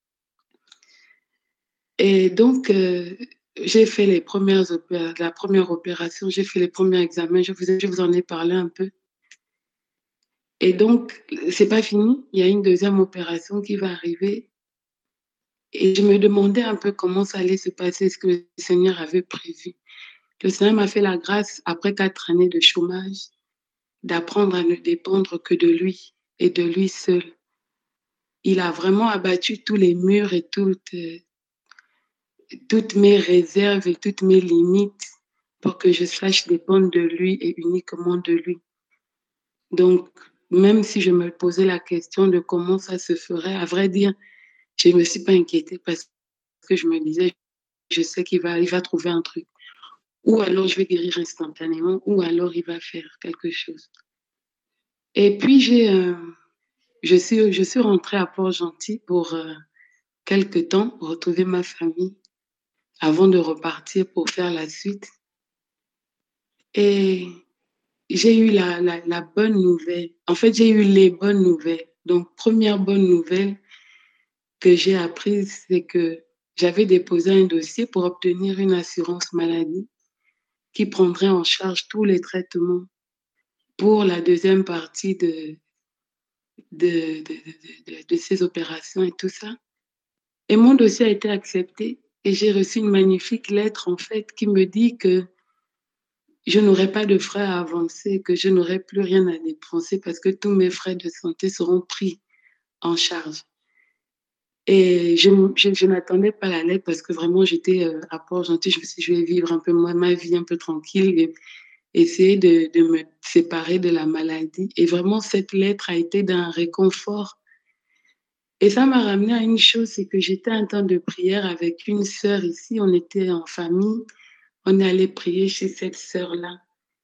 Et donc, euh, j'ai fait les premières opé- la première opération, j'ai fait les premiers examens, je vous, ai, je vous en ai parlé un peu. Et donc, c'est pas fini, il y a une deuxième opération qui va arriver. Et je me demandais un peu comment ça allait se passer, ce que le Seigneur avait prévu. Le Seigneur m'a fait la grâce, après quatre années de chômage, d'apprendre à ne dépendre que de lui et de lui seul. Il a vraiment abattu tous les murs et toutes, euh, toutes mes réserves et toutes mes limites pour que je sache dépendre de lui et uniquement de lui. Donc, même si je me posais la question de comment ça se ferait, à vrai dire, je ne me suis pas inquiétée parce que je me disais, je sais qu'il va, il va trouver un truc. Ou alors je vais guérir instantanément, ou alors il va faire quelque chose. Et puis, j'ai, euh, je, suis, je suis rentrée à Port-Gentil pour euh, quelques temps, pour retrouver ma famille, avant de repartir pour faire la suite. Et j'ai eu la, la, la bonne nouvelle. En fait, j'ai eu les bonnes nouvelles. Donc, première bonne nouvelle que j'ai apprise, c'est que j'avais déposé un dossier pour obtenir une assurance maladie qui prendrait en charge tous les traitements pour la deuxième partie de, de, de, de, de, de ces opérations et tout ça. Et mon dossier a été accepté et j'ai reçu une magnifique lettre, en fait, qui me dit que je n'aurai pas de frais à avancer, que je n'aurai plus rien à dépenser parce que tous mes frais de santé seront pris en charge. Et je, je, je n'attendais pas la lettre parce que vraiment j'étais euh, à Port-Gentil. Je me suis dit, je vais vivre un peu moi, ma vie un peu tranquille et essayer de, de me séparer de la maladie. Et vraiment, cette lettre a été d'un réconfort. Et ça m'a ramené à une chose, c'est que j'étais en temps de prière avec une sœur ici. On était en famille. On est allé prier chez cette sœur-là.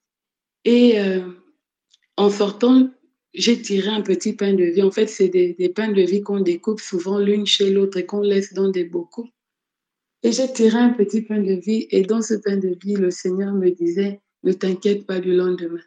Et euh, en sortant, j'ai tiré un petit pain de vie. En fait, c'est des, des pains de vie qu'on découpe souvent l'une chez l'autre et qu'on laisse dans des bocaux. Et j'ai tiré un petit pain de vie. Et dans ce pain de vie, le Seigneur me disait, ne t'inquiète pas du lendemain.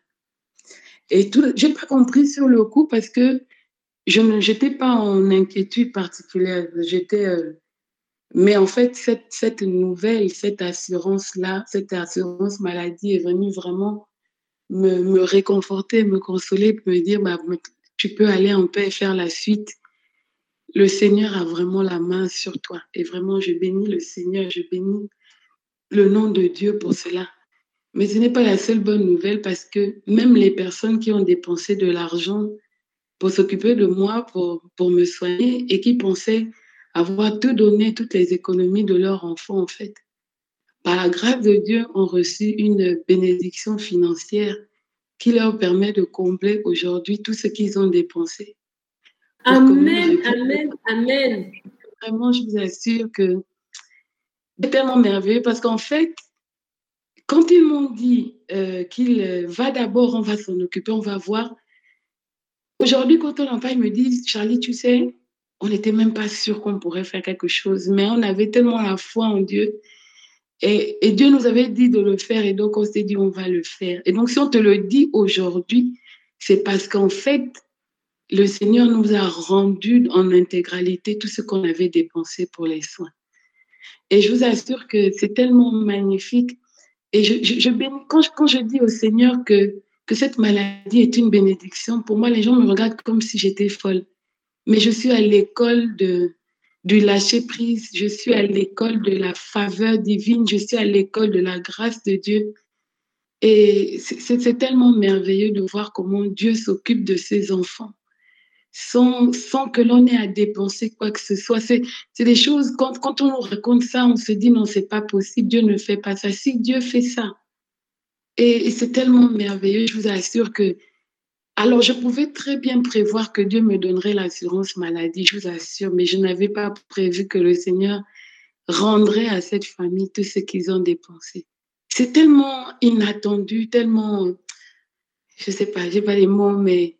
Et tout, j'ai pas compris sur le coup parce que je n'étais pas en inquiétude particulière. J'étais, euh, mais en fait, cette, cette nouvelle, cette assurance-là, cette assurance maladie est venue vraiment me, me réconforter, me consoler, me dire, bah, tu peux aller en paix et faire la suite. Le Seigneur a vraiment la main sur toi. Et vraiment, je bénis le Seigneur, je bénis le nom de Dieu pour cela. Mais ce n'est pas la seule bonne nouvelle parce que même les personnes qui ont dépensé de l'argent pour s'occuper de moi, pour, pour me soigner et qui pensaient avoir tout donné, toutes les économies de leur enfant, en fait, par la grâce de Dieu, ont reçu une bénédiction financière qui leur permet de combler aujourd'hui tout ce qu'ils ont dépensé. Amen, amen, amen. Vraiment, je vous assure que c'est tellement merveilleux parce qu'en fait, quand ils m'ont dit euh, qu'il euh, va d'abord, on va s'en occuper, on va voir. Aujourd'hui, quand on en parle, ils me disent, Charlie, tu sais, on n'était même pas sûr qu'on pourrait faire quelque chose, mais on avait tellement la foi en Dieu. Et, et Dieu nous avait dit de le faire, et donc on s'est dit, on va le faire. Et donc, si on te le dit aujourd'hui, c'est parce qu'en fait, le Seigneur nous a rendu en intégralité tout ce qu'on avait dépensé pour les soins. Et je vous assure que c'est tellement magnifique. Et je, je, je bénis, quand, je, quand je dis au Seigneur que, que cette maladie est une bénédiction, pour moi, les gens me regardent comme si j'étais folle. Mais je suis à l'école de, du lâcher-prise, je suis à l'école de la faveur divine, je suis à l'école de la grâce de Dieu. Et c'est, c'est tellement merveilleux de voir comment Dieu s'occupe de ses enfants sans, sans que l'on ait à dépenser quoi que ce soit. C'est, c'est des choses, quand, quand on nous raconte ça, on se dit non, c'est pas possible, Dieu ne fait pas ça. Si Dieu fait ça, et, et c'est tellement merveilleux, je vous assure que alors, je pouvais très bien prévoir que Dieu me donnerait l'assurance maladie, je vous assure, mais je n'avais pas prévu que le Seigneur rendrait à cette famille tout ce qu'ils ont dépensé. C'est tellement inattendu, tellement, je ne sais pas, je n'ai pas les mots, mais,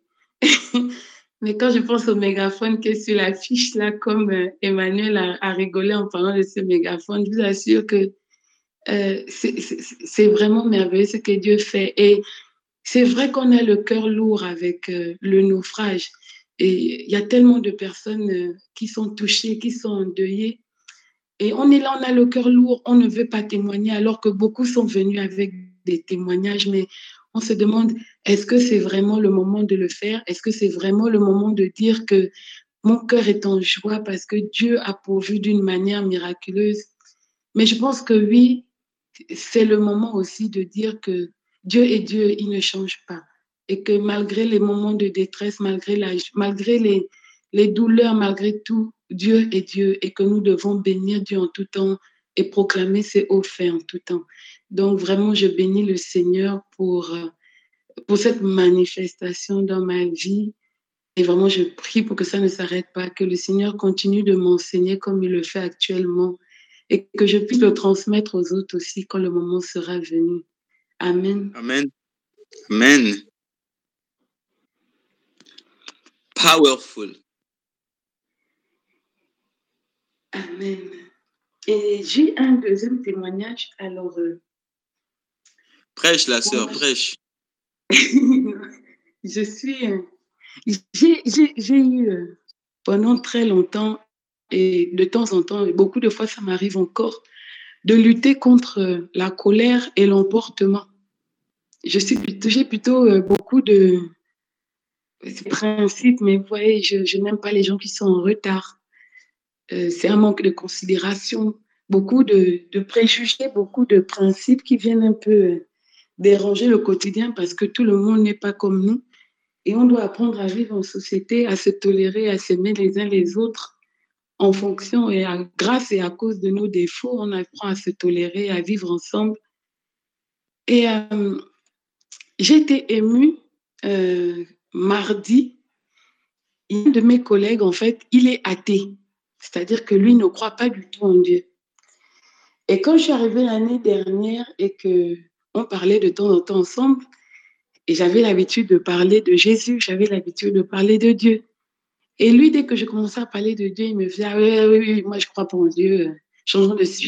mais quand je pense au mégaphone qui est sur l'affiche, là, comme euh, Emmanuel a, a rigolé en parlant de ce mégaphone, je vous assure que euh, c'est, c'est, c'est vraiment merveilleux ce que Dieu fait. Et c'est vrai qu'on a le cœur lourd avec euh, le naufrage. Et il y a tellement de personnes euh, qui sont touchées, qui sont endeuillées. Et on est là, on a le cœur lourd, on ne veut pas témoigner, alors que beaucoup sont venus avec des témoignages. Mais on se demande, est-ce que c'est vraiment le moment de le faire? Est-ce que c'est vraiment le moment de dire que mon cœur est en joie parce que Dieu a pourvu d'une manière miraculeuse? Mais je pense que oui, c'est le moment aussi de dire que Dieu est Dieu, il ne change pas. Et que malgré les moments de détresse, malgré, la, malgré les, les douleurs, malgré tout, Dieu est Dieu et que nous devons bénir Dieu en tout temps et proclamer ses hauts faits en tout temps. Donc vraiment, je bénis le Seigneur pour, pour cette manifestation dans ma vie. Et vraiment, je prie pour que ça ne s'arrête pas, que le Seigneur continue de m'enseigner comme il le fait actuellement et que je puisse le transmettre aux autres aussi quand le moment sera venu. Amen. Amen. Amen. Powerful. Amen. Et j'ai un deuxième témoignage. Alors, euh, prêche la sœur, moi, prêche. je suis... Euh, j'ai, j'ai, j'ai eu euh, pendant très longtemps et de temps en temps, et beaucoup de fois ça m'arrive encore, de lutter contre euh, la colère et l'emportement. Je suis plutôt, j'ai plutôt euh, beaucoup de principes, mais vous voyez, je, je n'aime pas les gens qui sont en retard. euh, c'est un manque de considération, beaucoup de, de préjugés, beaucoup de principes qui viennent un peu déranger le quotidien parce que tout le monde n'est pas comme nous. Et on doit apprendre à vivre en société, à se tolérer, à s'aimer les uns les autres en fonction et à, grâce et à cause de nos défauts, on apprend à se tolérer, à vivre ensemble. Et euh, j'ai été émue euh, mardi. Un de mes collègues, en fait, il est athée. C'est-à-dire que lui ne croit pas du tout en Dieu. Et quand je suis arrivée l'année dernière et qu'on parlait de temps en temps ensemble, et j'avais l'habitude de parler de Jésus, j'avais l'habitude de parler de Dieu. Et lui, dès que je commençais à parler de Dieu, il me faisait « Ah oui, oui, oui, moi je crois pas en Dieu, changeons de sujet. »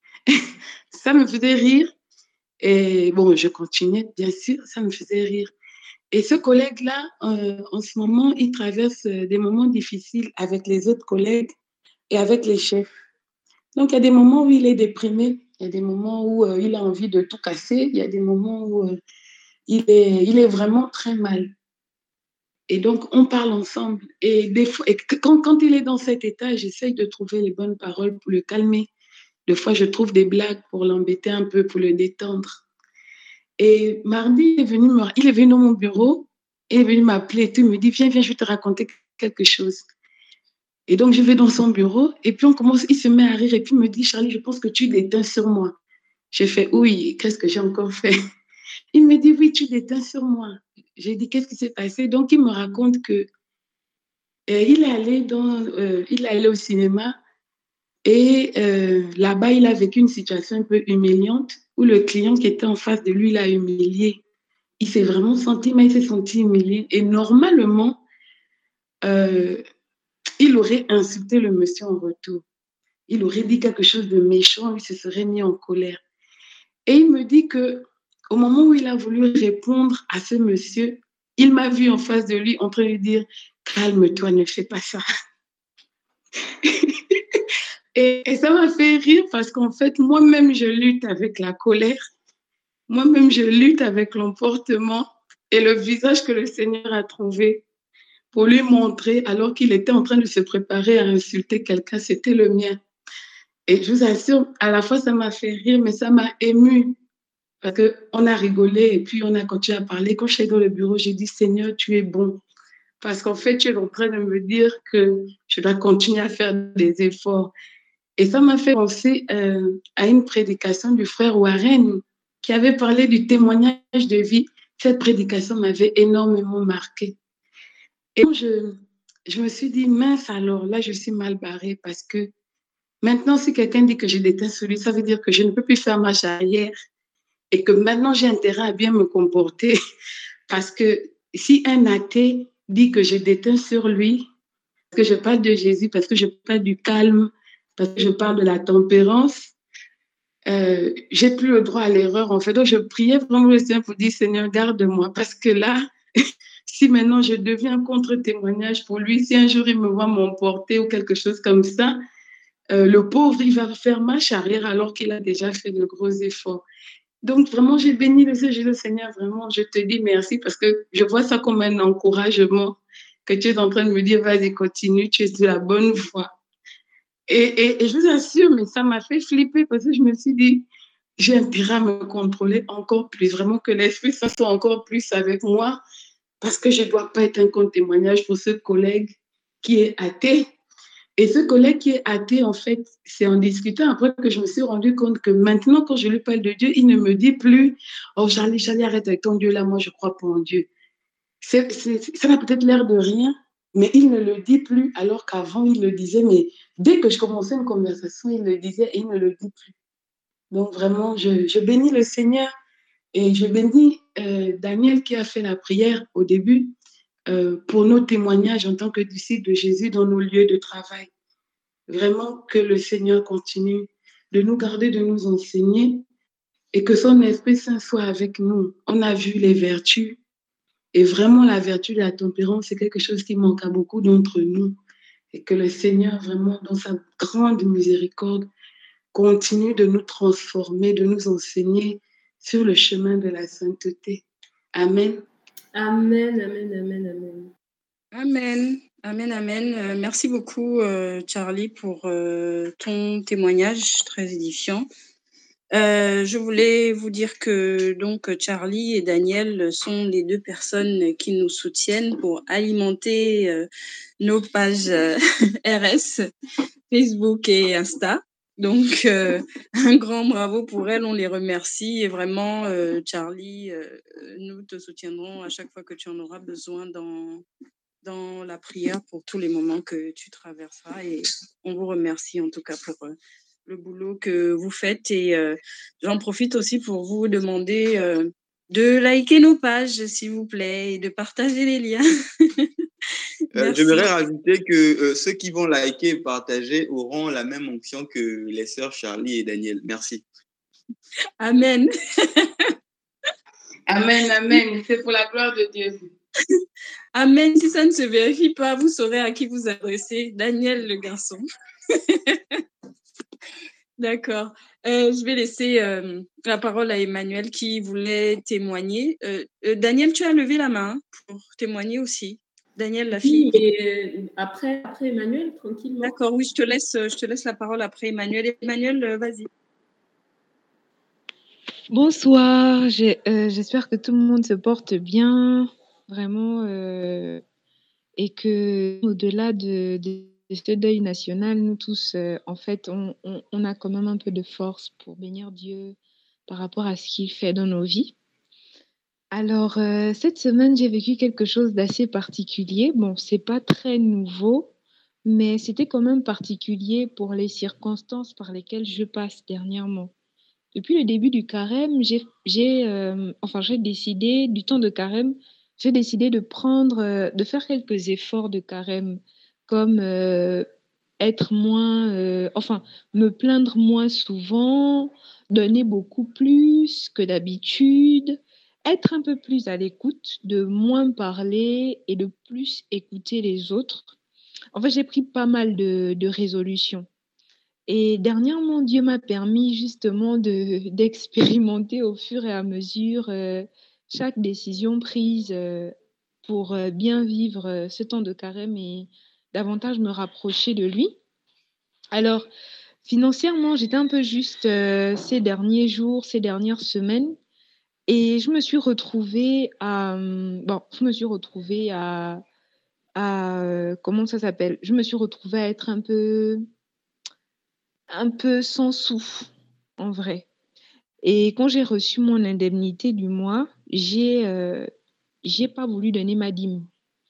Ça me faisait rire. Et bon, je continuais, bien sûr, ça me faisait rire. Et ce collègue-là, euh, en ce moment, il traverse des moments difficiles avec les autres collègues et avec les chefs. Donc, il y a des moments où il est déprimé, il y a des moments où euh, il a envie de tout casser, il y a des moments où euh, il, est, il est vraiment très mal. Et donc, on parle ensemble. Et, des fois, et quand, quand il est dans cet état, j'essaye de trouver les bonnes paroles pour le calmer. Des fois, je trouve des blagues pour l'embêter un peu, pour le détendre. Et mardi, il est venu, me, il est venu dans mon bureau, il est venu m'appeler et tout, il me dit, viens, viens, je vais te raconter quelque chose. Et donc, je vais dans son bureau, et puis on commence, il se met à rire, et puis il me dit, Charlie, je pense que tu déteins sur moi. J'ai fait, oui, qu'est-ce que j'ai encore fait? Il me dit, oui, tu déteins sur moi. J'ai dit, qu'est-ce qui s'est passé? Donc, il me raconte que euh, il, est allé dans, euh, il est allé au cinéma, et euh, là-bas, il a vécu une situation un peu humiliante, où le client qui était en face de lui l'a humilié. Il s'est vraiment senti, mais il s'est senti humilié. Et normalement, euh, il aurait insulté le monsieur en retour. Il aurait dit quelque chose de méchant, il se serait mis en colère. Et il me dit que au moment où il a voulu répondre à ce monsieur, il m'a vu en face de lui en train de lui dire « Calme-toi, ne fais pas ça. » et, et ça m'a fait rire parce qu'en fait, moi-même, je lutte avec la colère. Moi-même, je lutte avec l'emportement et le visage que le Seigneur a trouvé pour lui montrer, alors qu'il était en train de se préparer à insulter quelqu'un, c'était le mien. Et je vous assure, à la fois, ça m'a fait rire, mais ça m'a émue. Parce qu'on a rigolé et puis on a continué à parler. Quand je suis dans le bureau, j'ai dit, Seigneur, tu es bon. Parce qu'en fait, tu es en train de me dire que je dois continuer à faire des efforts. Et ça m'a fait penser euh, à une prédication du frère Warren qui avait parlé du témoignage de vie. Cette prédication m'avait énormément marquée. Et je, je me suis dit, mince, alors là, je suis mal barrée parce que maintenant, si quelqu'un dit que je déteins celui, ça veut dire que je ne peux plus faire marche arrière et que maintenant, j'ai intérêt à bien me comporter parce que si un athée dit que je déteins sur lui, parce que je parle de Jésus, parce que je parle du calme, parce que je parle de la tempérance, euh, j'ai plus le droit à l'erreur, en fait. Donc, je priais vraiment le Seigneur pour dire, Seigneur, garde-moi, parce que là, si maintenant je deviens contre-témoignage pour lui, si un jour il me voit m'emporter ou quelque chose comme ça, euh, le pauvre, il va faire marche arrière alors qu'il a déjà fait de gros efforts. Donc, vraiment, j'ai béni le Seigneur, le Seigneur, vraiment, je te dis merci parce que je vois ça comme un encouragement que tu es en train de me dire, vas-y, continue, tu es sur la bonne voie. Et, et, et je vous assure, mais ça m'a fait flipper parce que je me suis dit, j'ai intérêt à me contrôler encore plus, vraiment que l'Esprit Saint soit encore plus avec moi parce que je ne dois pas être un contre-témoignage pour ce collègue qui est athée. Et ce collègue qui est athée, en fait, c'est en discutant après que je me suis rendu compte que maintenant, quand je lui parle de Dieu, il ne me dit plus « Oh, Charlie, Charlie, arrête avec ton Dieu là, moi, je ne crois pas en Dieu. » C'est, c'est, ça a peut-être l'air de rien, mais il ne le dit plus, alors qu'avant, il le disait. Mais dès que je commençais une conversation, il le disait et il ne le dit plus. Donc, vraiment, je, je bénis le Seigneur et je bénis euh, Daniel qui a fait la prière au début euh, pour nos témoignages en tant que disciples de Jésus dans nos lieux de travail. Vraiment que le Seigneur continue de nous garder, de nous enseigner et que son Esprit Saint soit avec nous. On a vu les vertus et vraiment la vertu de la tempérance, c'est quelque chose qui manque à beaucoup d'entre nous et que le Seigneur, vraiment, dans sa grande miséricorde, continue de nous transformer, de nous enseigner sur le chemin de la sainteté. Amen. Amen, amen, amen, amen. Amen. Amen, amen. Euh, merci beaucoup, euh, Charlie, pour euh, ton témoignage très édifiant. Euh, je voulais vous dire que donc Charlie et Daniel sont les deux personnes qui nous soutiennent pour alimenter euh, nos pages euh, R S, Facebook et Insta. Donc, euh, un grand bravo pour elles, on les remercie. Et vraiment, euh, Charlie, euh, nous te soutiendrons à chaque fois que tu en auras besoin dans, dans la prière pour tous les moments que tu traverseras. Et on vous remercie en tout cas pour euh, le boulot que vous faites. Et euh, j'en profite aussi pour vous demander euh, de liker nos pages, s'il vous plaît, et de partager les liens. Euh, je voudrais rajouter que euh, ceux qui vont liker et partager auront la même onction que les sœurs Charlie et Daniel. Merci. Amen. Amen, amen. C'est pour la gloire de Dieu. Amen. Si ça ne se vérifie pas, vous saurez à qui vous adresser. Daniel, le garçon. D'accord. Euh, je vais laisser euh, la parole à Emmanuel qui voulait témoigner. Euh, euh, Daniel, tu as levé la main pour témoigner aussi. Daniel, la fille. Oui, et après, après Emmanuel, tranquillement. D'accord, oui, je te laisse, je te laisse la parole après Emmanuel. Emmanuel, euh, vas-y. Bonsoir, j'ai, euh, j'espère que tout le monde se porte bien, vraiment, euh, et que au-delà de, de, de ce deuil national, nous tous, euh, en fait, on, on, on a quand même un peu de force pour bénir Dieu par rapport à ce qu'il fait dans nos vies. Alors, euh, cette semaine, j'ai vécu quelque chose d'assez particulier. Bon, c'est pas très nouveau, mais c'était quand même particulier pour les circonstances par lesquelles je passe dernièrement. Depuis le début du carême, j'ai, j'ai, euh, enfin, j'ai décidé, du temps de carême, j'ai décidé de prendre, euh, de faire quelques efforts de carême, comme euh, être moins, euh, enfin, me plaindre moins souvent, donner beaucoup plus que d'habitude, être un peu plus à l'écoute, de moins parler et de plus écouter les autres. En fait, j'ai pris pas mal de, de résolutions. Et dernièrement, Dieu m'a permis justement de, d'expérimenter au fur et à mesure euh, chaque décision prise euh, pour euh, bien vivre euh, ce temps de carême et davantage me rapprocher de lui. Alors, financièrement, j'étais un peu juste euh, ces derniers jours, ces dernières semaines, et je me suis retrouvée à, euh, bon, je me suis retrouvée à, à euh, comment ça s'appelle? Je me suis retrouvée à être un peu un peu sans sou, en vrai. Et quand j'ai reçu mon indemnité du mois, j'ai euh, j'ai pas voulu donner ma dîme.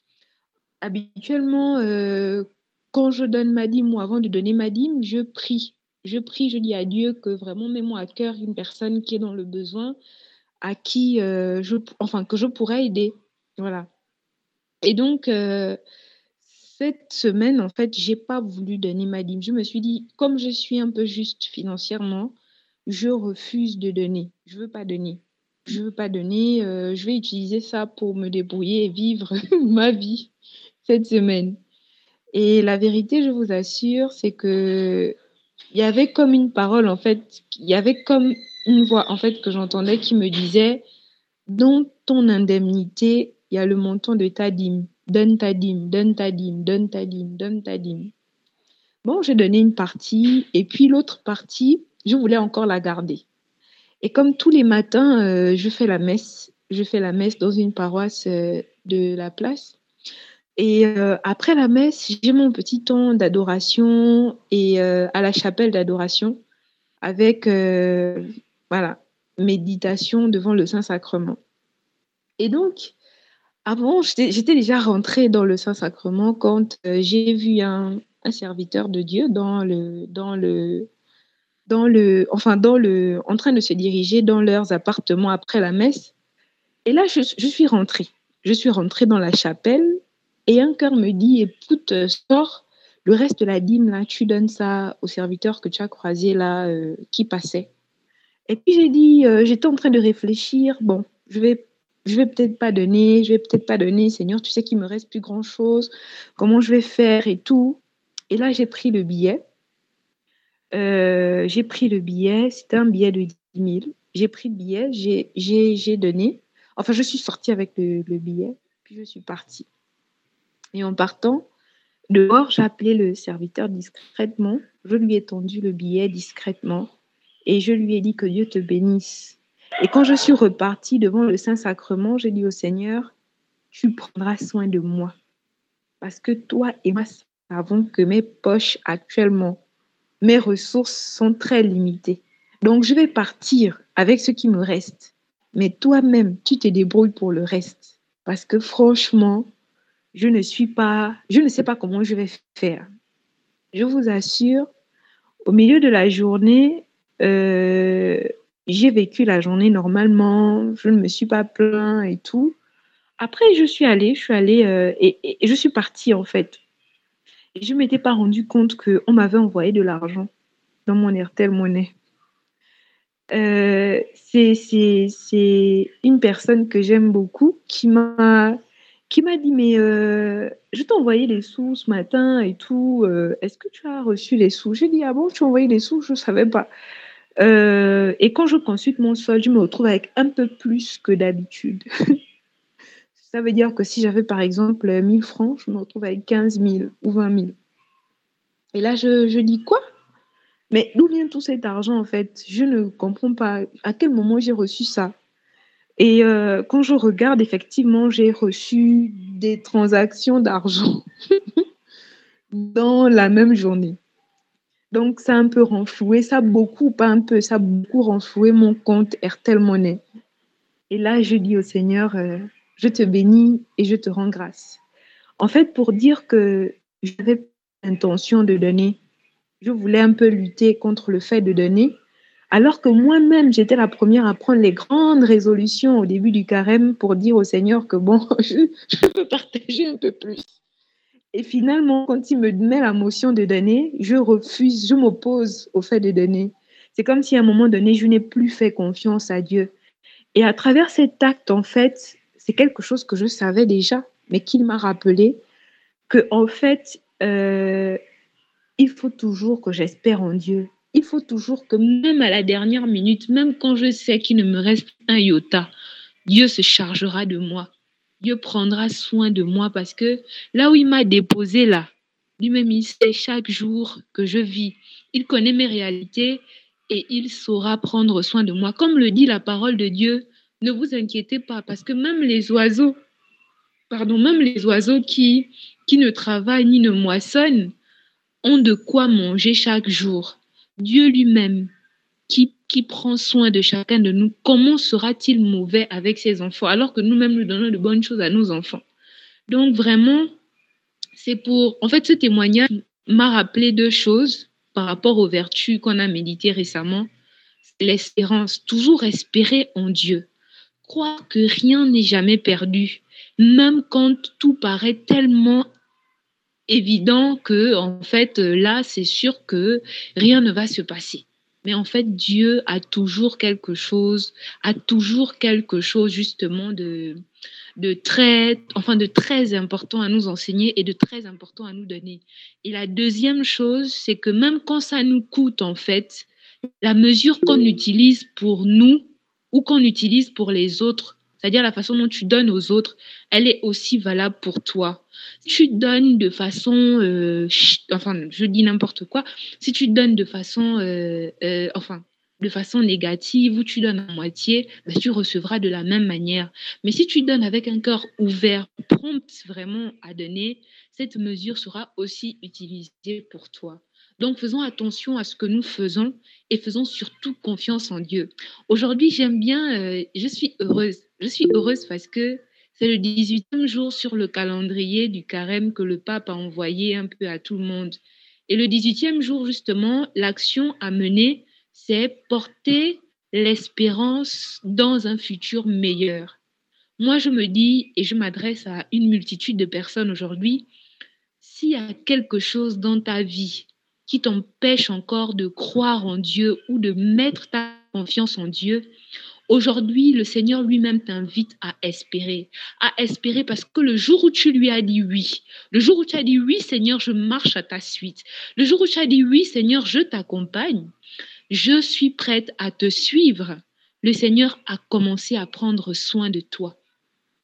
Habituellement, euh, quand je donne ma dîme ou avant de donner ma dîme, je prie. Je prie, je dis à Dieu que vraiment mets-moi à cœur une personne qui est dans le besoin, à qui euh, je, enfin, que je pourrais aider. Voilà. Et donc, euh, cette semaine, en fait, j'ai pas voulu donner ma dîme. Je me suis dit, comme je suis un peu juste financièrement, je refuse de donner. Je veux pas donner. Je veux pas donner. Euh, je vais utiliser ça pour me débrouiller et vivre ma vie cette semaine. Et la vérité, je vous assure, c'est que il y avait comme une parole, en fait, il y avait comme une voix, en fait, que j'entendais qui me disait, dans ton indemnité, il y a le montant de ta dîme. Donne ta dîme, donne ta dîme, donne ta dîme, donne ta dîme. Bon, j'ai donné une partie et puis l'autre partie, je voulais encore la garder. Et comme tous les matins, euh, je fais la messe. Je fais la messe dans une paroisse euh, de la place. Et euh, après la messe, j'ai mon petit temps d'adoration et euh, à la chapelle d'adoration avec, euh, voilà, méditation devant le Saint-Sacrement. Et donc, avant, j'étais, j'étais déjà rentrée dans le Saint-Sacrement quand euh, j'ai vu un, un serviteur de Dieu dans le, dans le, dans le, enfin, dans le, en train de se diriger dans leurs appartements après la messe. Et là, je, je suis rentrée. Je suis rentrée dans la chapelle et un cœur me dit, écoute, euh, sors le reste de la dîme, là, tu donnes ça au serviteur que tu as croisé là, euh, qui passait. Et puis j'ai dit, euh, j'étais en train de réfléchir, bon, je vais, je vais peut-être pas donner, je vais peut-être pas donner, Seigneur, tu sais qu'il me reste plus grand-chose, comment je vais faire et tout. Et là, j'ai pris le billet. Euh, j'ai pris le billet, c'était un billet de dix mille. J'ai pris le billet, j'ai, j'ai, j'ai donné. Enfin, je suis sortie avec le, le billet, puis je suis partie. Et en partant, Dehors, j'ai appelé le serviteur discrètement. Je lui ai tendu le billet discrètement et je lui ai dit que Dieu te bénisse. Et quand je suis repartie devant le Saint-Sacrement, j'ai dit au Seigneur, tu prendras soin de moi. Parce que toi et moi savons que mes poches actuellement, mes ressources sont très limitées. Donc, je vais partir avec ce qui me reste. Mais toi-même, tu te débrouilles pour le reste. Parce que franchement, je ne suis pas, je ne sais pas comment je vais faire. Je vous assure, au milieu de la journée, euh, j'ai vécu la journée normalement, je ne me suis pas plaint et tout. Après, je suis allée, je suis allée euh, et, et, et je suis partie en fait. Et je ne m'étais pas rendu compte qu'on m'avait envoyé de l'argent dans mon Airtel Money. Euh, c'est, c'est, c'est une personne que j'aime beaucoup qui m'a, qui m'a dit, mais euh, je t'ai envoyé les sous ce matin et tout. Euh, est-ce que tu as reçu les sous? J'ai dit, ah bon, tu as envoyé les sous? Je ne savais pas. Euh, et quand je consulte mon solde, je me retrouve avec un peu plus que d'habitude. Ça veut dire que si j'avais par exemple mille francs, je me retrouve avec quinze mille ou vingt mille. Et là, je, je dis quoi? Mais d'où vient tout cet argent en fait? Je ne comprends pas à quel moment j'ai reçu ça. Et euh, quand je regarde, effectivement, j'ai reçu des transactions d'argent dans la même journée. Donc, ça a un peu renfloué, ça a beaucoup, pas un peu, ça a beaucoup renfloué mon compte Airtel Money. Et là, je dis au Seigneur, euh, je te bénis et je te rends grâce. En fait, pour dire que j'avais l'intention de donner, je voulais un peu lutter contre le fait de donner, alors que moi-même, j'étais la première à prendre les grandes résolutions au début du carême pour dire au Seigneur que bon, je, je peux partager un peu plus. Et finalement, quand il me met la motion de donner, je refuse, je m'oppose au fait de donner. C'est comme si à un moment donné, je n'ai plus fait confiance à Dieu. Et à travers cet acte, en fait, c'est quelque chose que je savais déjà, mais qu'il m'a rappelé que, en fait, euh, il faut toujours que j'espère en Dieu. Il faut toujours que même à la dernière minute, même quand je sais qu'il ne me reste un iota, Dieu se chargera de moi. Dieu prendra soin de moi parce que là où il m'a déposé là, lui-même il sait chaque jour que je vis. Il connaît mes réalités et il saura prendre soin de moi. Comme le dit la parole de Dieu, ne vous inquiétez pas parce que même les oiseaux, pardon, même les oiseaux qui, qui ne travaillent ni ne moissonnent, ont de quoi manger chaque jour. Dieu lui-même, qui, qui prend soin de chacun de nous, comment sera-t-il mauvais avec ses enfants alors que nous-mêmes nous donnons de bonnes choses à nos enfants? Donc vraiment, c'est pour... En fait, ce témoignage m'a rappelé deux choses par rapport aux vertus qu'on a méditées récemment. L'espérance, toujours espérer en Dieu. Croire que rien n'est jamais perdu, même quand tout paraît tellement évident que, en fait, là, c'est sûr que rien ne va se passer. Mais en fait, Dieu a toujours quelque chose, a toujours quelque chose justement de, de très, enfin de très important à nous enseigner et de très important à nous donner. Et la deuxième chose, c'est que même quand ça nous coûte, en fait, la mesure qu'on utilise pour nous ou qu'on utilise pour les autres, c'est-à-dire la façon dont tu donnes aux autres, elle est aussi valable pour toi. Si tu donnes de façon, euh, enfin, je dis n'importe quoi, si tu donnes de façon, euh, euh, enfin, de façon négative ou tu donnes à moitié, ben, tu recevras de la même manière. Mais si tu donnes avec un cœur ouvert, prompt vraiment à donner, cette mesure sera aussi utilisée pour toi. Donc, faisons attention à ce que nous faisons et faisons surtout confiance en Dieu. Aujourd'hui, j'aime bien, euh, je suis heureuse. Je suis heureuse parce que c'est le dix-huitième jour sur le calendrier du carême que le pape a envoyé un peu à tout le monde. Et le dix-huitième jour, justement, l'action à mener, c'est porter l'espérance dans un futur meilleur. Moi, je me dis, et je m'adresse à une multitude de personnes aujourd'hui, s'il y a quelque chose dans ta vie qui t'empêche encore de croire en Dieu ou de mettre ta confiance en Dieu, aujourd'hui, le Seigneur lui-même t'invite à espérer, à espérer parce que le jour où tu lui as dit oui, le jour où tu as dit oui, Seigneur, je marche à ta suite, le jour où tu as dit oui, Seigneur, je t'accompagne, je suis prête à te suivre, le Seigneur a commencé à prendre soin de toi.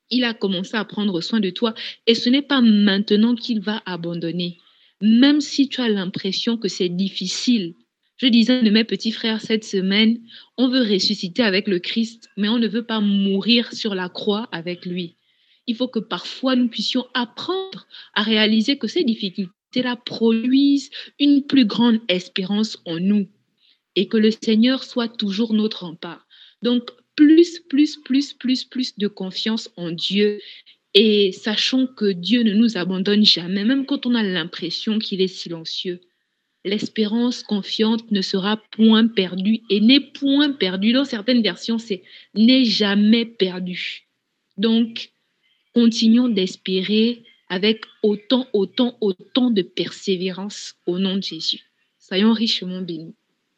Il a commencé à prendre soin de toi et ce n'est pas maintenant qu'il va abandonner. Même si tu as l'impression que c'est difficile. Je disais à un de mes petits frères cette semaine, on veut ressusciter avec le Christ, mais on ne veut pas mourir sur la croix avec lui. Il faut que parfois nous puissions apprendre à réaliser que ces difficultés-là produisent une plus grande espérance en nous et que le Seigneur soit toujours notre rempart. Donc, plus, plus, plus, plus, plus de confiance en Dieu et sachons que Dieu ne nous abandonne jamais, même quand on a l'impression qu'il est silencieux. L'espérance confiante ne sera point perdue et n'est point perdue. Dans certaines versions, c'est n'est jamais perdue. Donc, continuons d'espérer avec autant, autant, autant de persévérance au nom de Jésus. Soyons richement bénis.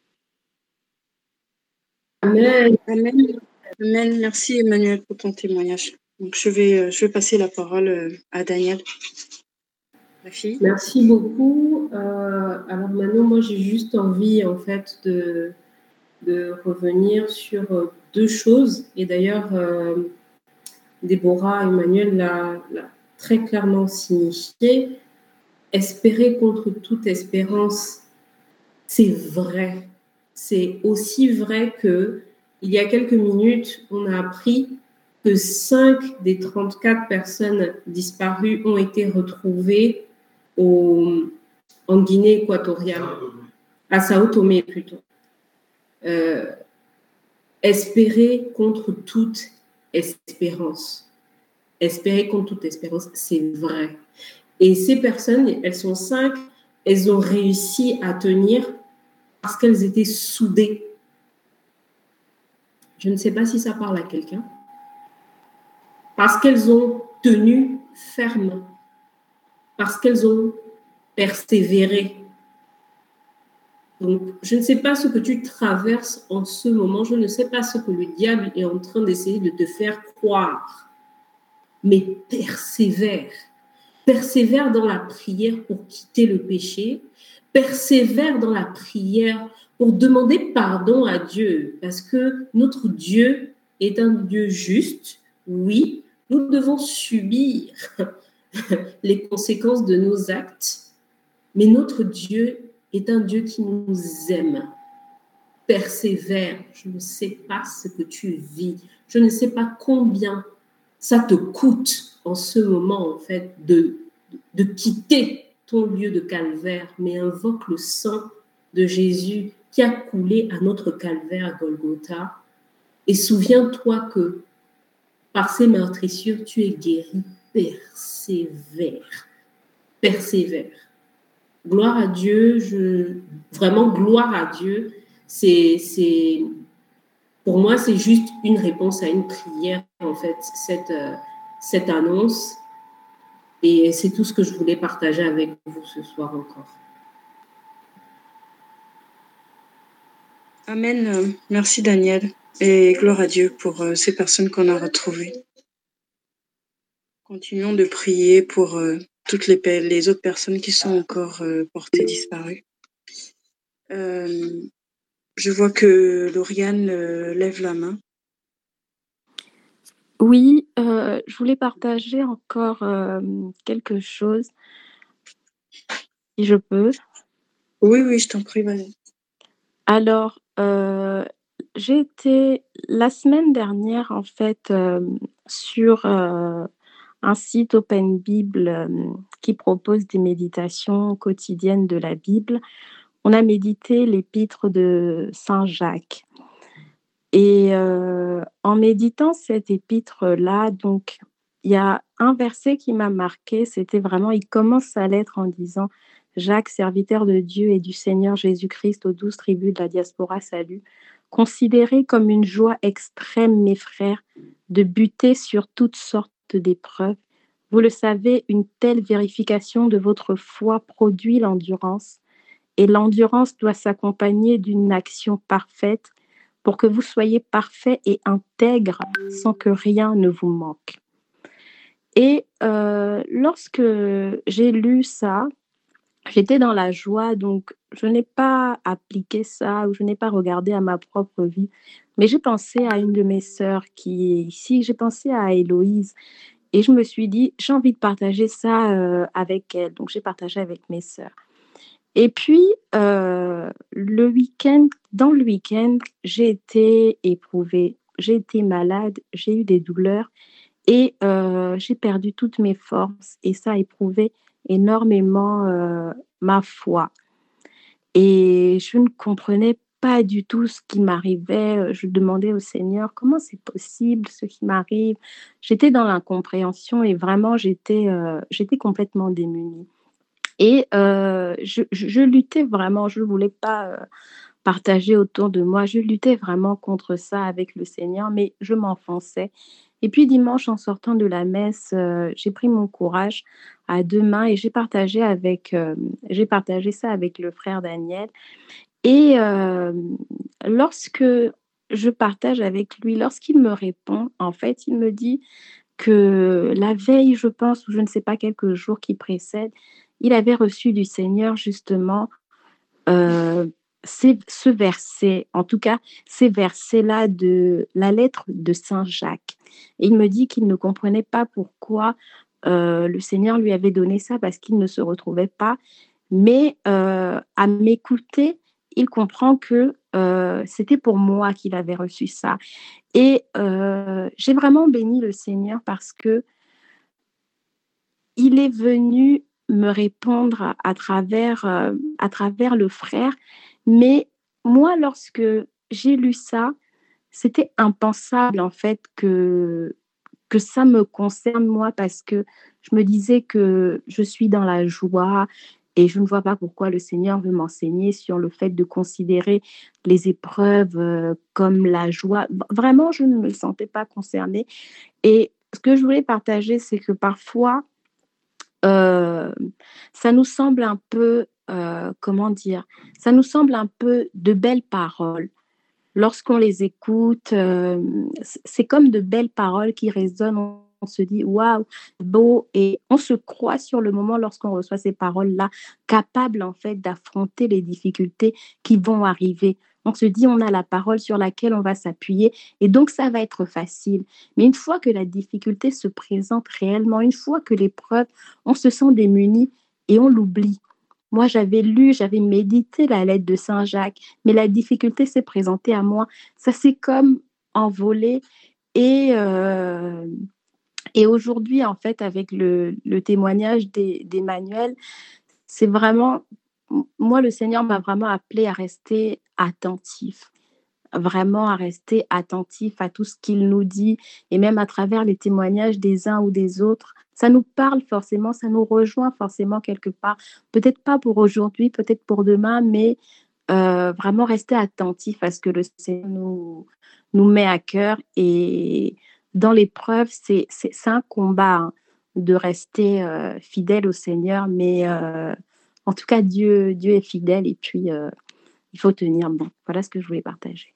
Amen. Amen. Amen. Merci Emmanuel pour ton témoignage. Donc, je vais, je vais passer la parole à Daniel. La fille. Merci beaucoup. Euh, alors maintenant, moi, j'ai juste envie, en fait, de, de revenir sur deux choses. Et d'ailleurs, euh, Déborah Emmanuel l'a, l'a très clairement signifié. Espérer contre toute espérance, c'est vrai. C'est aussi vrai que il y a quelques minutes, on a appris que cinq des trente-quatre personnes disparues ont été retrouvées au, en Guinée équatoriale, à Sao Tomé plutôt. Euh, espérer contre toute espérance. Espérer contre toute espérance, c'est vrai. Et ces personnes, elles sont cinq, elles ont réussi à tenir parce qu'elles étaient soudées. Je ne sais pas si ça parle à quelqu'un. Parce qu'elles ont tenu ferme. Parce qu'elles ont persévéré. Donc, je ne sais pas ce que tu traverses en ce moment. Je ne sais pas ce que le diable est en train d'essayer de te faire croire. Mais persévère. Persévère dans la prière pour quitter le péché. Persévère dans la prière pour demander pardon à Dieu. Parce que notre Dieu est un Dieu juste. Oui, nous devons subir les conséquences de nos actes. Mais notre Dieu est un Dieu qui nous aime. Persévère. Je ne sais pas ce que tu vis. Je ne sais pas combien ça te coûte en ce moment, en fait, de, de quitter ton lieu de calvaire, mais invoque le sang de Jésus qui a coulé à notre calvaire à Golgotha. Et souviens-toi que par ces meurtrissures, tu es guéri. Persévère. Persévère. Gloire à Dieu, je, vraiment gloire à Dieu. C'est, c'est, pour moi, c'est juste une réponse à une prière, en fait, cette, euh, cette annonce. Et c'est tout ce que je voulais partager avec vous ce soir encore. Amen. Merci Daniel. Et gloire à Dieu pour euh, ces personnes qu'on a retrouvées. Continuons de prier pour euh, toutes les, les autres personnes qui sont encore euh, portées disparues. Euh, je vois que Lauriane euh, lève la main. Oui, euh, je voulais partager encore euh, quelque chose, si je peux. Oui, oui, je t'en prie, vas-y. Alors, euh, j'ai été la semaine dernière, en fait, euh, sur euh, un site Open Bible euh, qui propose des méditations quotidiennes de la Bible. On a médité l'épître de Saint Jacques. Et euh, en méditant cette épître-là, donc, il y a un verset qui m'a marqué, c'était vraiment, il commence sa lettre en disant « Jacques, serviteur de Dieu et du Seigneur Jésus-Christ aux douze tribus de la diaspora, salut. Considérez comme une joie extrême, mes frères, de buter sur toutes sortes d'épreuves. Vous le savez, une telle vérification de votre foi produit l'endurance, et l'endurance doit s'accompagner d'une action parfaite, pour que vous soyez parfait et intègre sans que rien ne vous manque. » Et euh, lorsque j'ai lu ça, j'étais dans la joie, donc je n'ai pas appliqué ça ou je n'ai pas regardé à ma propre vie, mais j'ai pensé à une de mes sœurs qui est ici, j'ai pensé à Héloïse et je me suis dit: «J'ai envie de partager ça, heu, avec elle», donc j'ai partagé avec mes sœurs et puis, heu, le week-end dans le week-end, j'ai été éprouvée, j'ai été malade, j'ai eu des douleurs et heu, j'ai perdu toutes mes forces et ça a éprouvé énormément, heu, ma foi et je ne comprenais pas du tout ce qui m'arrivait, heu, je demandais au Seigneur: «Comment c'est possible ce qui m'arrive?» J'étais dans l'incompréhension et vraiment j'étais, heu, j'étais complètement démunie et heu, je je je luttais vraiment, je ne voulais pas, heu, partager autour de moi. Je luttais vraiment contre ça avec le Seigneur, mais je m'enfonçais et puis dimanche, en sortant de la messe, heu, j'ai pris mon courage à deux mains et j'ai partagé avec, hem, j'ai partagé ça avec le frère Daniel et hem, lorsque je partage avec lui, lorsqu'il me répond, en fait, il me dit que la veille, je pense, ou je ne sais pas, quelques jours qui précèdent, il avait reçu du Seigneur justement, heu, ces ce verset, en tout cas, ces versets-là de la lettre de saint Jacques et il me dit qu'il ne comprenait pas pourquoi, heu, le Seigneur lui avait donné ça parce qu'il ne se retrouvait pas, mais heu, à m'écouter, il comprend que, heu, c'était pour moi qu'il avait reçu ça et heu, j'ai vraiment béni le Seigneur parce que il est venu me répondre à à travers, heu, à travers le frère. Mais moi, lorsque j'ai lu ça, c'était impensable en fait que que ça me concerne moi parce que je me disais que je suis dans la joie et je ne vois pas pourquoi le Seigneur veut m'enseigner sur le fait de considérer les épreuves, heu, comme la joie. V vraiment, je ne me sentais pas concernée et ce que je voulais partager, c'est que parfois, Heu, ça nous semble un peu, heu, comment dire? Ça nous semble un peu de belles paroles. Lorsqu'on les écoute, hem, c c'est comme de belles paroles qui résonnent. On on se dit: «Waouh, beau» et on se croit sur le moment lorsqu'on reçoit ces paroles-là, capable en fait d'affronter les difficultés qui vont arriver. On se dit: «On a la parole sur laquelle on va s'appuyer et donc ça va être facile». Mais une fois que la difficulté se présente réellement, une fois que l'épreuve, on se sent démuni et on l'oublie. Moi, j'avais lu, j'avais médité la lettre de saint Jacques, mais la difficulté s'est présentée à moi. Ça s'est comme envolé et heu et aujourd'hui, en fait, avec le le témoignage d'E d'Emmanuel, c'est vraiment m moi, le Seigneur m'a vraiment appelée à rester attentif, vraiment à rester attentif à tout ce qu'il nous dit et même à travers les témoignages des uns ou des autres. Ça nous parle forcément, ça nous rejoint forcément quelque part. Peut-être pas pour aujourd'hui, peut-être pour demain, mais heu, vraiment rester attentif à ce que le Seigneur nous nous met à cœur et dans l'épreuve, c'est c'est c'est un combat, hein, de rester, heu, fidèle au Seigneur, mais heu, en tout cas Dieu Dieu est fidèle et puis, heu, il faut tenir bon. Voilà ce que je voulais partager.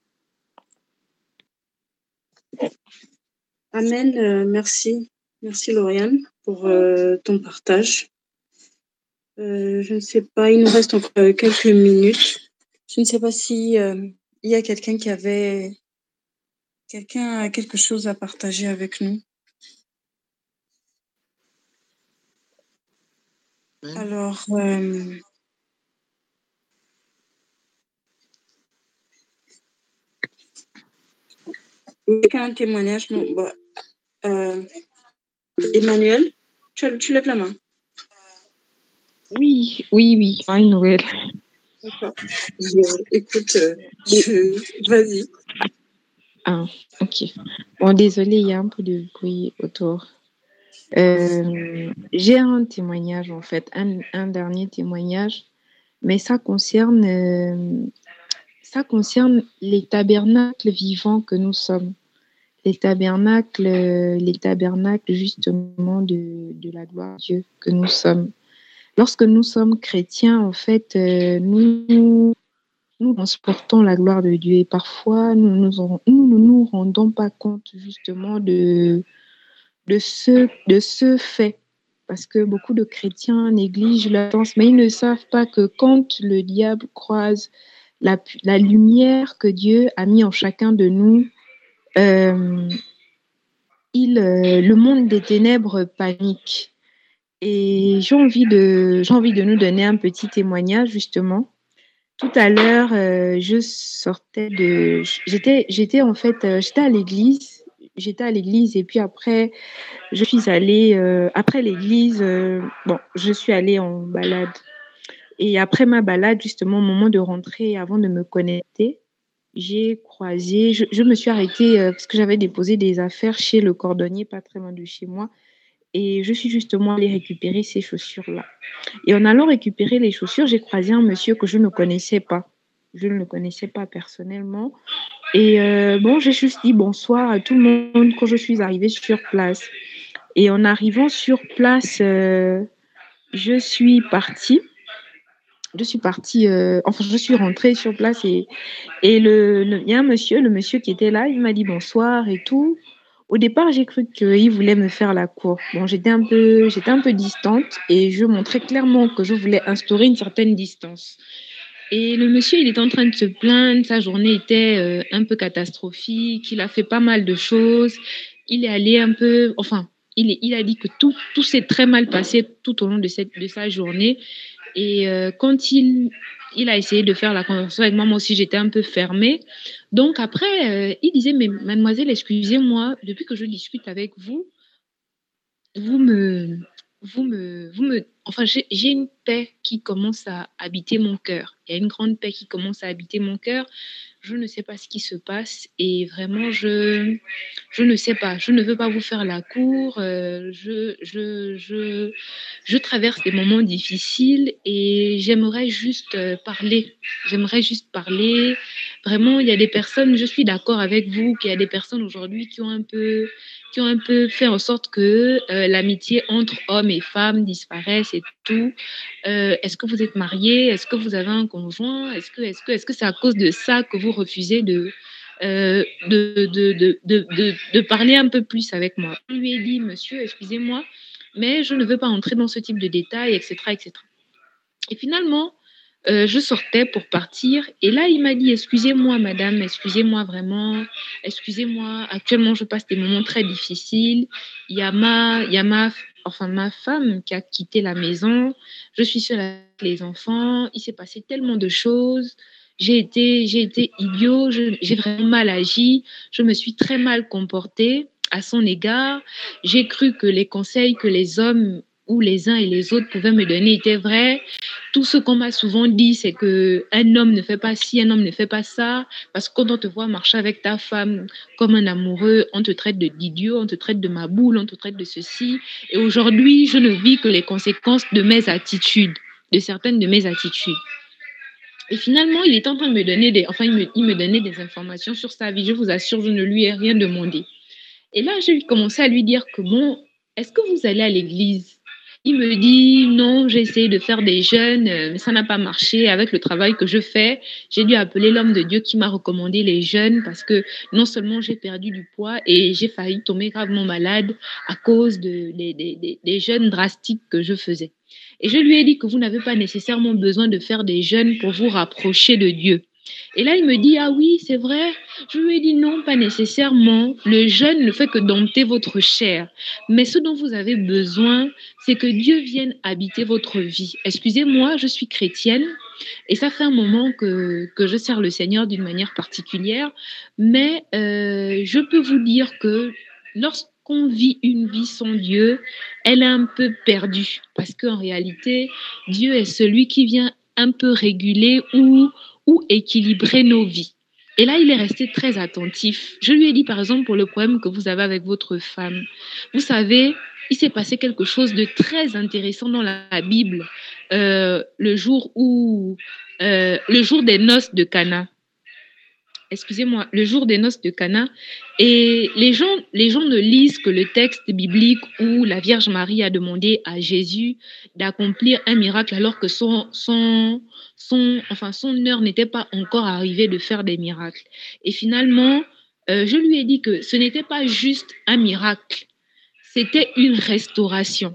Amen, heu, merci. Merci Lauriane pour, heu, ton partage. Heu, je ne sais pas, il nous reste encore, heu, quelques minutes. Je ne sais pas si, hem, il y a quelqu'un qui avait quelqu'un a quelque chose à partager avec nous? Alors, hem quelqu'un a un témoignage? Non, bah, heu, Emmanuel, tu as tu lèves la main? Oui, oui, oui, ah, une nouvelle. D'accord. Je écoute, heu, je vas-y. Ah, OK. Bon, désolée, il y a un peu de bruit autour. Hem, j'ai un témoignage, en fait, un un dernier témoignage, mais ça concerne, hem, ça concerne les tabernacles vivants que nous sommes. Les tabernacles, heu, les tabernacles justement de de la gloire de Dieu que nous sommes. Lorsque nous sommes chrétiens, en fait, heu, nous nous transportons la gloire de Dieu et parfois nous nous en nous ne nous rendons pas compte justement de de ce de ce fait. parce que beaucoup de chrétiens négligent leur danse, mais ils ne savent pas que quand le diable croise la, la lumière que Dieu a mis en chacun de nous, euh, il, euh, le monde des ténèbres panique. Et j'ai envie de, j'ai envie de nous donner un petit témoignage, justement. Tout à l'heure, euh, je sortais de... J'étais, j'étais en fait, euh, j'étais à l'église. J'étais à l'église et puis après, je suis allée... euh, après l'église, euh, bon, je suis allée en balade. Et après ma balade, justement, au moment de rentrer, avant de me connecter, j'ai croisé... Je, je me suis arrêtée euh, parce que j'avais déposé des affaires chez le cordonnier, pas très loin de chez moi. Et je suis justement allée récupérer ces chaussures-là. Et en allant récupérer les chaussures, j'ai croisé un monsieur que je ne connaissais pas. Je ne le connaissais pas personnellement. Et euh, bon, j'ai juste dit bonsoir à tout le monde quand je suis arrivée sur place. Et en arrivant sur place, euh, je suis partie. Je suis partie, euh, enfin, je suis rentrée sur place et, et le, le, il y a un monsieur, le monsieur qui était là, il m'a dit bonsoir et tout. Au départ, j'ai cru qu'il voulait me faire la cour. Bon, j'étais un peu, j'étais un peu distante et je montrais clairement que je voulais instaurer une certaine distance. Et le monsieur, il était en train de se plaindre, sa journée était euh, un peu catastrophique, il a fait pas mal de choses, il est allé un peu, enfin, il, il a dit que tout, tout s'est très mal passé tout au long de, cette, de sa journée. Et euh, quand il, il a essayé de faire la conversation avec moi, moi aussi j'étais un peu fermée. Donc après, euh, il disait, mais mademoiselle, excusez-moi, depuis que je discute avec vous, vous me, vous me, vous me, enfin j'ai, j'ai une paix qui commence à habiter mon cœur. Il y a une grande paix qui commence à habiter mon cœur. Je ne sais pas ce qui se passe et vraiment je, je ne sais pas. Je ne veux pas vous faire la cour. Euh, je, je, je, je traverse des moments difficiles et j'aimerais juste euh, parler. J'aimerais juste parler. Vraiment, il y a des personnes. Je suis d'accord avec vous qu'il y a des personnes aujourd'hui qui ont un peu qui ont un peu fait en sorte que euh, l'amitié entre hommes et femmes disparaisse et tout. Euh, est-ce que vous êtes marié? Est-ce que vous avez un conjoint? Est-ce que, est-ce que, est-ce que c'est à cause de ça que vous refusez de, euh, de, de, de, de, de, de parler un peu plus avec moi? Je lui ai dit, monsieur, excusez-moi, mais je ne veux pas entrer dans ce type de détails, et cetera, et cetera. Et finalement, euh, je sortais pour partir et là, il m'a dit, excusez-moi, madame, excusez-moi vraiment, excusez-moi, actuellement, je passe des moments très difficiles. Il y a ma, il y a ma, enfin, ma femme qui a quitté la maison. Je suis seule avec les enfants. Il s'est passé tellement de choses. J'ai été, j'ai été idiot. Je, j'ai vraiment mal agi. Je me suis très mal comportée à son égard. J'ai cru que les conseils que les hommes ou les uns et les autres pouvaient me donner étaient vrais. Tout ce qu'on m'a souvent dit, c'est qu'un homme ne fait pas ci, un homme ne fait pas ça, parce que quand on te voit marcher avec ta femme comme un amoureux, on te traite de d'idiot, on te traite de ma boule, on te traite de ceci. Et aujourd'hui, je ne vis que les conséquences de mes attitudes, de certaines de mes attitudes. Et finalement, il est en train de me donner des, enfin, il me, il me donnait des informations sur sa vie. Je vous assure, je ne lui ai rien demandé. Et là, j'ai commencé à lui dire que bon, est-ce que vous allez à l'église? Il me dit non, j'ai essayé de faire des jeûnes, mais ça n'a pas marché. Avec le travail que je fais, j'ai dû appeler l'homme de Dieu qui m'a recommandé les jeûnes parce que non seulement j'ai perdu du poids et j'ai failli tomber gravement malade à cause de, des, des, des jeûnes drastiques que je faisais. Et je lui ai dit que vous n'avez pas nécessairement besoin de faire des jeûnes pour vous rapprocher de Dieu. Et là, il me dit, ah oui, c'est vrai. Je lui ai dit, non, pas nécessairement. Le jeûne ne fait que dompter votre chair. Mais ce dont vous avez besoin, c'est que Dieu vienne habiter votre vie. Excusez-moi, je suis chrétienne et ça fait un moment que, que je sers le Seigneur d'une manière particulière. Mais euh, je peux vous dire que lorsqu'on vit une vie sans Dieu, elle est un peu perdue. Parce qu'en réalité, Dieu est celui qui vient un peu réguler ou ou équilibrer nos vies. Et là, il est resté très attentif. Je lui ai dit, par exemple, pour le problème que vous avez avec votre femme, vous savez, il s'est passé quelque chose de très intéressant dans la Bible, euh, le jour où, euh, le jour des noces de Cana. Excusez-moi, le jour des noces de Cana. Et les gens, les gens ne lisent que le texte biblique où la Vierge Marie a demandé à Jésus d'accomplir un miracle alors que son, son, son, enfin, son heure n'était pas encore arrivée de faire des miracles. Et finalement, euh, je lui ai dit que ce n'était pas juste un miracle, c'était une restauration.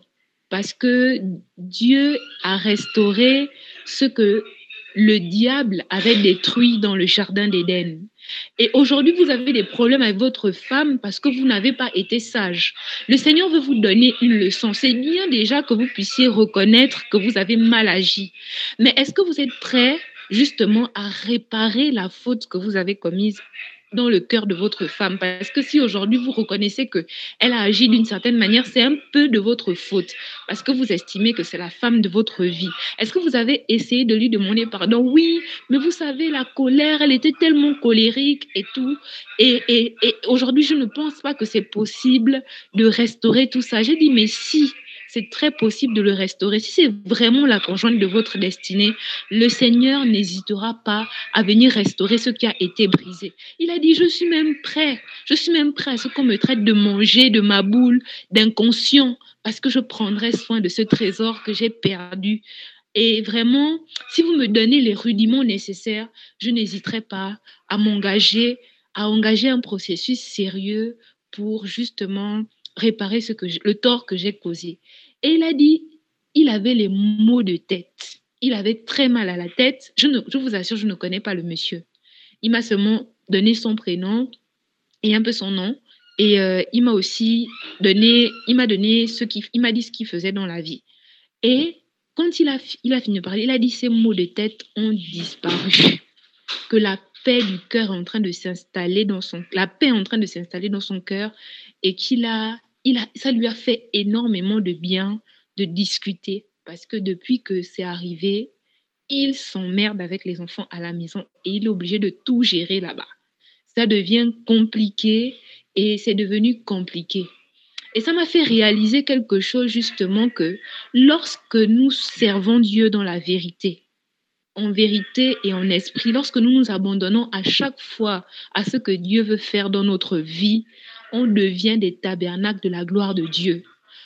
parce que Dieu a restauré ce que le diable avait détruit dans le jardin d'Éden. Et aujourd'hui, vous avez des problèmes avec votre femme parce que vous n'avez pas été sage. Le Seigneur veut vous donner une leçon. C'est bien déjà que vous puissiez reconnaître que vous avez mal agi. Mais est-ce que vous êtes prêt justement à réparer la faute que vous avez commise dans le cœur de votre femme? Parce que si aujourd'hui vous reconnaissez qu'elle a agi d'une certaine manière, c'est un peu de votre faute parce que vous estimez que c'est la femme de votre vie. Est-ce que vous avez essayé de lui demander pardon? Oui, mais vous savez, la colère, elle était tellement colérique et tout. Et, et, et aujourd'hui, je ne pense pas que c'est possible de restaurer tout ça. J'ai dit, mais si, c'est très possible de le restaurer. Si c'est vraiment la conjointe de votre destinée, le Seigneur n'hésitera pas à venir restaurer ce qui a été brisé. Il a dit, je suis même prêt. Je suis même prêt à ce qu'on me traite de manger, de ma boule, d'inconscient, parce que je prendrai soin de ce trésor que j'ai perdu. Et vraiment, si vous me donnez les rudiments nécessaires, je n'hésiterai pas à m'engager, à engager un processus sérieux pour justement réparer ce que je, le tort que j'ai causé. Et il a dit, il avait les maux de tête. Il avait très mal à la tête. Je, ne, je vous assure, je ne connais pas le monsieur. Il m'a seulement donné son prénom et un peu son nom. Et euh, il m'a aussi donné, il m'a donné ce qu'il, il m'a dit ce qu'il faisait dans la vie. Et quand il a, il a fini de parler, il a dit ces maux de tête ont disparu. Que la paix du cœur est en train de s'installer dans son, la paix est en train de s'installer dans son cœur et qu'il a, il a, ça lui a fait énormément de bien de discuter parce que depuis que c'est arrivé, il s'emmerde avec les enfants à la maison et il est obligé de tout gérer là-bas. Ça devient compliqué et c'est devenu compliqué. Et ça m'a fait réaliser quelque chose justement que lorsque nous servons Dieu dans la vérité, en vérité et en esprit, lorsque nous nous abandonnons à chaque fois à ce que Dieu veut faire dans notre vie, on devient des tabernacles de la gloire de Dieu.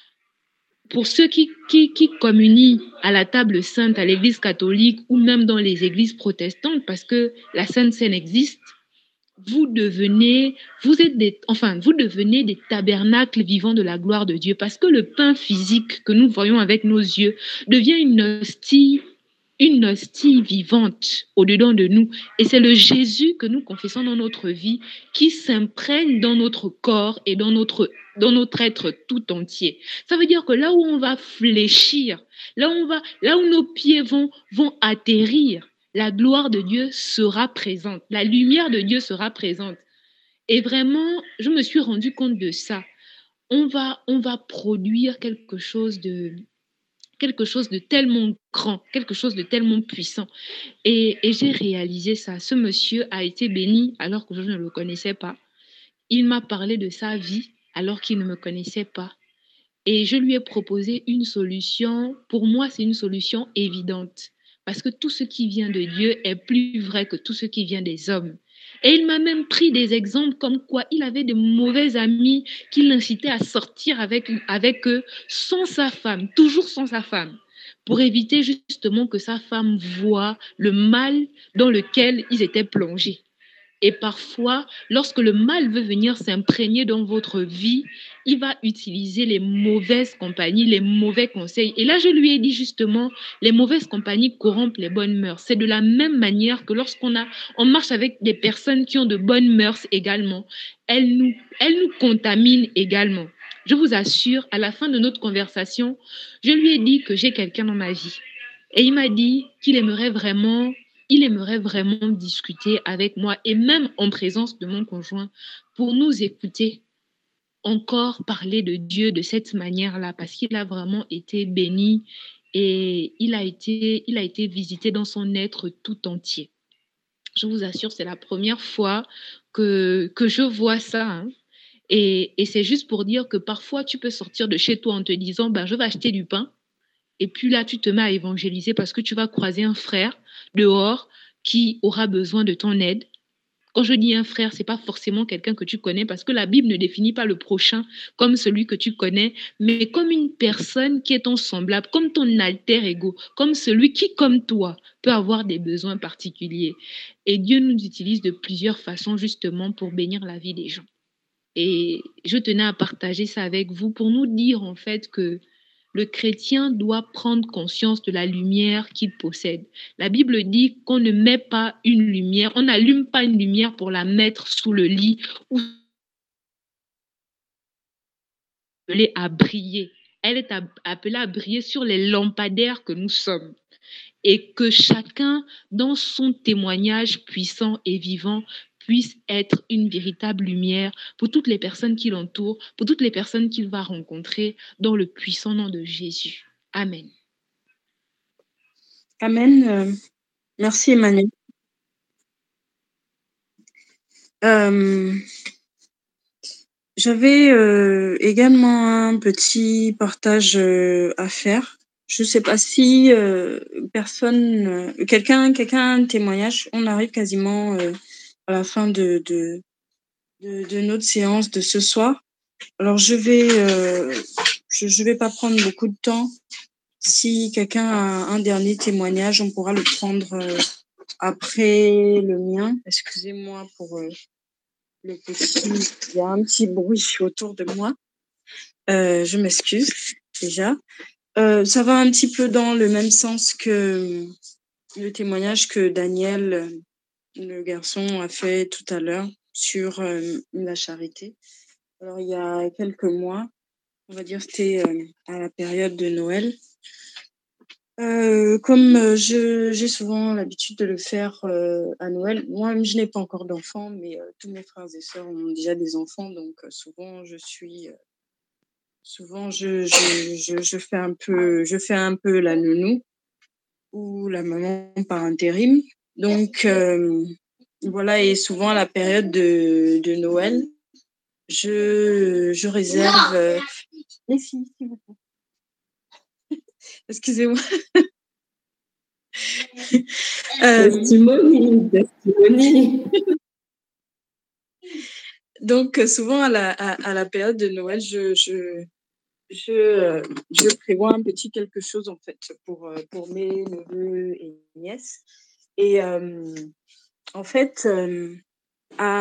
Pour ceux qui, qui, qui communient à la table sainte, à l'église catholique ou même dans les églises protestantes, parce que la Sainte Seine existe, vous devenez, vous êtes des, enfin, vous devenez des tabernacles vivants de la gloire de Dieu, parce que le pain physique que nous voyons avec nos yeux devient une hostie, une hostie vivante au-dedans de nous. Et c'est le Jésus que nous confessons dans notre vie qui s'imprègne dans notre corps et dans notre, dans notre être tout entier. Ça veut dire que là où on va fléchir, là où, on va, là où nos pieds vont, vont atterrir, la gloire de Dieu sera présente, la lumière de Dieu sera présente. Et vraiment, je me suis rendu compte de ça. On va, on va produire quelque chose de, quelque chose de tellement grand, quelque chose de tellement puissant. Et, et j'ai réalisé ça. Ce monsieur a été béni alors que je ne le connaissais pas. Il m'a parlé de sa vie alors qu'il ne me connaissait pas. Et je lui ai proposé une solution. Pour moi, c'est une solution évidente. Parce que tout ce qui vient de Dieu est plus vrai que tout ce qui vient des hommes. Et il m'a même pris des exemples comme quoi il avait de mauvais amis qui l'incitaient à sortir avec, avec eux sans sa femme, toujours sans sa femme, pour éviter justement que sa femme voie le mal dans lequel ils étaient plongés. Et parfois, lorsque le mal veut venir s'imprégner dans votre vie, il va utiliser les mauvaises compagnies, les mauvais conseils. Et là, je lui ai dit justement, les mauvaises compagnies corrompent les bonnes mœurs. C'est de la même manière que lorsqu'on a, on marche avec des personnes qui ont de bonnes mœurs également, elles nous, elles nous contaminent également. Je vous assure, à la fin de notre conversation, je lui ai dit que j'ai quelqu'un dans ma vie. Et il m'a dit qu'il aimerait vraiment... Il aimerait vraiment discuter avec moi et même en présence de mon conjoint pour nous écouter encore parler de Dieu de cette manière-là parce qu'il a vraiment été béni et il a été, il a été visité dans son être tout entier. Je vous assure, c'est la première fois que, que je vois ça. Hein. Et, et c'est juste pour dire que parfois, tu peux sortir de chez toi en te disant ben, « je vais acheter du pain ». Et puis là, tu te mets à évangéliser parce que tu vas croiser un frère dehors qui aura besoin de ton aide. Quand je dis un frère, ce n'est pas forcément quelqu'un que tu connais parce que la Bible ne définit pas le prochain comme celui que tu connais, mais comme une personne qui est ton semblable, comme ton alter ego, comme celui qui, comme toi, peut avoir des besoins particuliers. Et Dieu nous utilise de plusieurs façons justement pour bénir la vie des gens. Et je tenais à partager ça avec vous pour nous dire en fait que le chrétien doit prendre conscience de la lumière qu'il possède. La Bible dit qu'on ne met pas une lumière, on n'allume pas une lumière pour la mettre sous le lit ou appelée à briller. Elle est appelée à briller sur les lampadaires que nous sommes. Et que chacun, dans son témoignage puissant et vivant, puisse être une véritable lumière pour toutes les personnes qui l'entourent, pour toutes les personnes qu'il va rencontrer dans le puissant nom de Jésus. Amen. Amen. Euh, merci Emmanuel. Euh, j'avais euh, également un petit partage euh, à faire. Je ne sais pas si euh, personne, euh, quelqu'un, quelqu'un a un témoignage. On arrive quasiment euh, à la fin de, de, de, de notre séance de ce soir. Alors je vais, euh, je, je vais pas prendre beaucoup de temps. Si quelqu'un a un dernier témoignage, on pourra le prendre euh, après le mien. Excusez-moi pour euh, le petit, il y a un petit bruit autour de moi. Euh, je m'excuse déjà. Euh, ça va un petit peu dans le même sens que le témoignage que Daniel, le garçon, a fait tout à l'heure sur euh, la charité. Alors, il y a quelques mois, on va dire c'était euh, à la période de Noël. Euh, comme euh, je, j'ai souvent l'habitude de le faire euh, à Noël, moi je n'ai pas encore d'enfants, mais euh, tous mes frères et sœurs ont déjà des enfants, donc euh, souvent je suis... Euh, Souvent, je, je, je, je, fais un peu, je fais un peu la nounou ou la maman par intérim. Donc, euh, voilà, et souvent à la période de, de Noël, je, je réserve... Euh... Les filles, s'il vous plaît. Excusez-moi. euh... Testimony, testimony. Donc, souvent à la, à, à la période de Noël, je... je Je, je prévois un petit quelque chose en fait pour, pour mes neveux et nièces. Et euh, en fait, euh, à,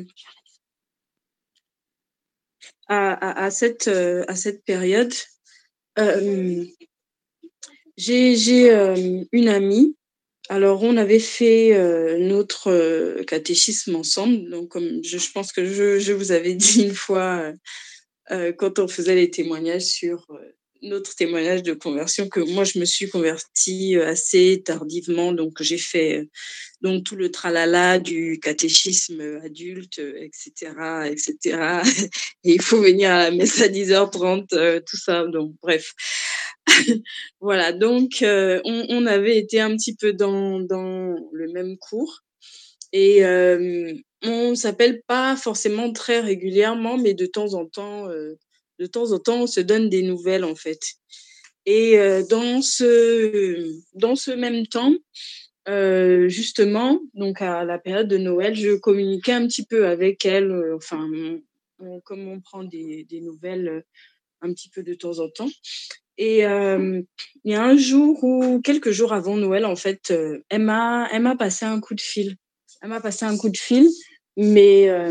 à, à, cette, à cette période, euh, j'ai, j'ai euh, une amie. Alors, on avait fait euh, notre catéchisme ensemble. Donc, comme je, je pense que je, je vous avais dit une fois, euh, quand on faisait les témoignages sur euh, notre témoignage de conversion, que moi, je me suis convertie assez tardivement. Donc, j'ai fait euh, donc, tout le tralala du catéchisme adulte, et cetera, et cetera. Et il faut venir à la messe à dix heures trente, euh, tout ça. Donc, bref. Voilà. Donc, euh, on, on avait été un petit peu dans, dans le même cours. Et euh, on s'appelle pas forcément très régulièrement, mais de temps en temps, euh, de temps en temps, on se donne des nouvelles en fait. Et euh, dans ce dans ce même temps, euh, justement, donc à la période de Noël, je communiquais un petit peu avec elle. Euh, enfin, on, comme on prend des des nouvelles euh, un petit peu de temps en temps. Et euh, il y a un jour ou quelques jours avant Noël, en fait, euh, elle m'a elle m'a passé un coup de fil. Elle m'a passé un coup de fil, mais euh,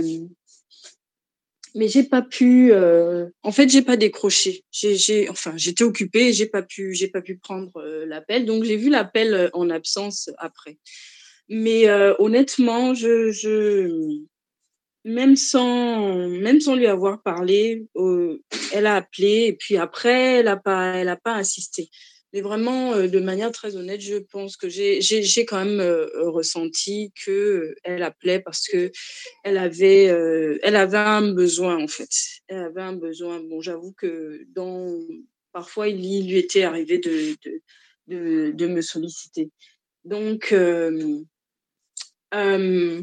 mais j'ai pas pu. Euh, en fait, j'ai pas décroché. J'ai, j'ai, enfin, j'étais occupée, et j'ai pas pu, j'ai pas pu prendre euh, l'appel. Donc, j'ai vu l'appel en absence après. Mais euh, honnêtement, je, je, même sans, même sans lui avoir parlé, euh, elle a appelé et puis après, elle a pas, elle a pas insisté. Mais vraiment, euh, de manière très honnête, je pense que j'ai, j'ai, j'ai quand même euh, ressenti que euh, elle appelait parce que elle avait, euh, elle avait un besoin en fait. Elle avait un besoin. Bon, j'avoue que dans, parfois il lui était arrivé de, de, de, de me solliciter. Donc, euh, euh,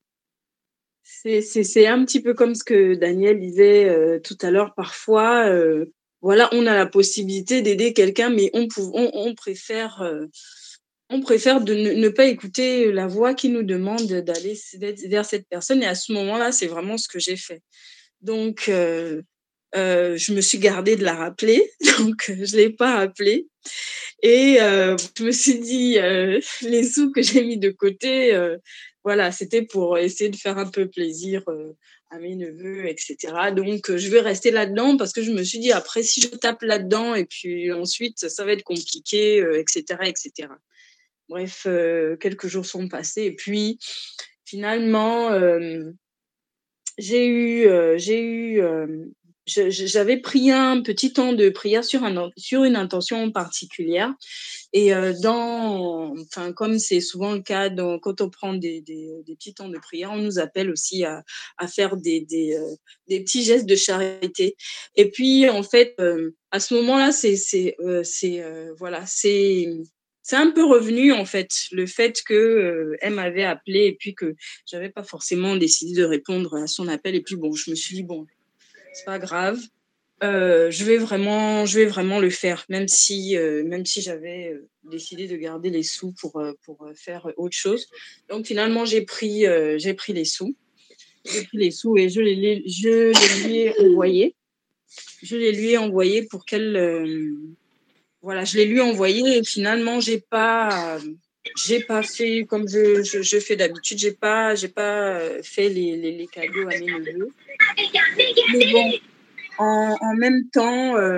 c'est, c'est, c'est un petit peu comme ce que Daniel disait euh, tout à l'heure. Parfois, euh, voilà, on a la possibilité d'aider quelqu'un, mais on, pou- on, on préfère, euh, on préfère de ne, ne pas écouter la voix qui nous demande d'aller vers cette personne. Et à ce moment-là, c'est vraiment ce que j'ai fait. Donc, euh, euh, je me suis gardée de la rappeler. Donc, je l'ai pas appelée. Et euh, je me suis dit, euh, les sous que j'ai mis de côté, euh, voilà, c'était pour essayer de faire un peu plaisir euh, à mes neveux, et cetera. Donc, euh, je vais rester là-dedans parce que je me suis dit, après, si je tape là-dedans et puis ensuite, ça va être compliqué, euh, et cetera, et cetera. Bref, euh, quelques jours sont passés et puis finalement, euh, j'ai eu, euh, j'ai eu, euh, je- je- j'avais pris un petit temps de prière sur, un, sur une intention particulière. Et euh, dans, enfin, comme c'est souvent le cas dans, quand on prend des, des, des petits temps de prière, on nous appelle aussi à, à faire des, des, euh, des petits gestes de charité. Et puis, en fait, euh, à ce moment-là, c'est, c'est, euh, c'est, euh, voilà, c'est, c'est un peu revenu, en fait, le fait que euh, elle m'avait appelé et puis que j'avais pas forcément décidé de répondre à son appel. Et puis, bon, je me suis dit, bon, c'est pas grave. Euh, je vais vraiment, je vais vraiment le faire, même si, euh, même si j'avais euh, décidé de garder les sous pour, euh, pour euh, faire autre chose. Donc finalement, j'ai pris, euh, j'ai pris les sous, j'ai pris les sous et je les, les- je les lui ai envoyés. Je les lui ai envoyés pour qu'elle, euh, voilà, je les lui ai envoyés et finalement, j'ai pas, euh, j'ai pas fait comme je, je, je fais d'habitude. J'ai pas, j'ai pas euh, fait les, les, les cadeaux à mes neveux. Mais bon. En, en même temps, euh,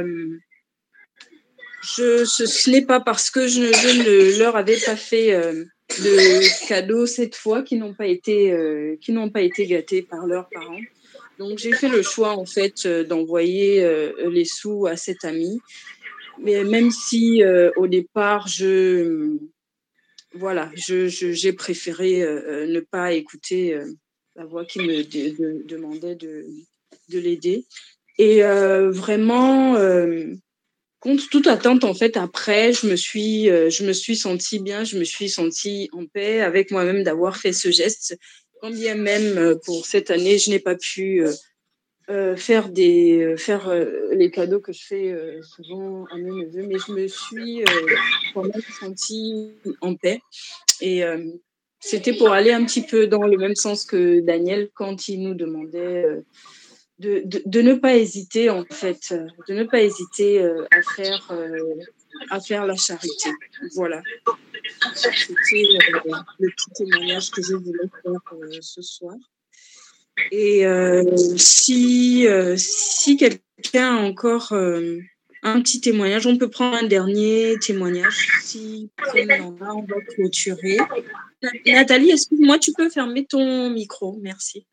je, ce, ce n'est pas parce que je, je ne leur avais pas fait euh, de cadeaux cette fois qui n'ont pas été, euh, qui n'ont pas été gâtés par leurs parents. Donc j'ai fait le choix en fait euh, d'envoyer euh, les sous à cet ami, mais même si euh, au départ je, voilà, je, je, j'ai préféré euh, ne pas écouter euh, la voix qui me de, de, demandait de, de l'aider. Et euh, vraiment, euh, contre toute attente, en fait, après, je me suis, euh, je me suis sentie bien, je me suis sentie en paix avec moi-même d'avoir fait ce geste. Quand bien même euh, pour cette année, je n'ai pas pu euh, euh, faire des, euh, faire euh, les cadeaux que je fais euh, souvent à mes neveux, mais je me suis euh, quand même sentie en paix. Et euh, c'était pour aller un petit peu dans le même sens que Daniel quand il nous demandait euh, de, de, de ne pas hésiter, en fait, euh, de ne pas hésiter euh, à faire, euh, à faire la charité. Voilà. C'était euh, le petit témoignage que je voulais faire euh, ce soir. Et euh, si, euh, si quelqu'un a encore euh, un petit témoignage, on peut prendre un dernier témoignage. Si personne n'en a, on va clôturer. Nathalie, excuse-moi, tu peux fermer ton micro. Merci.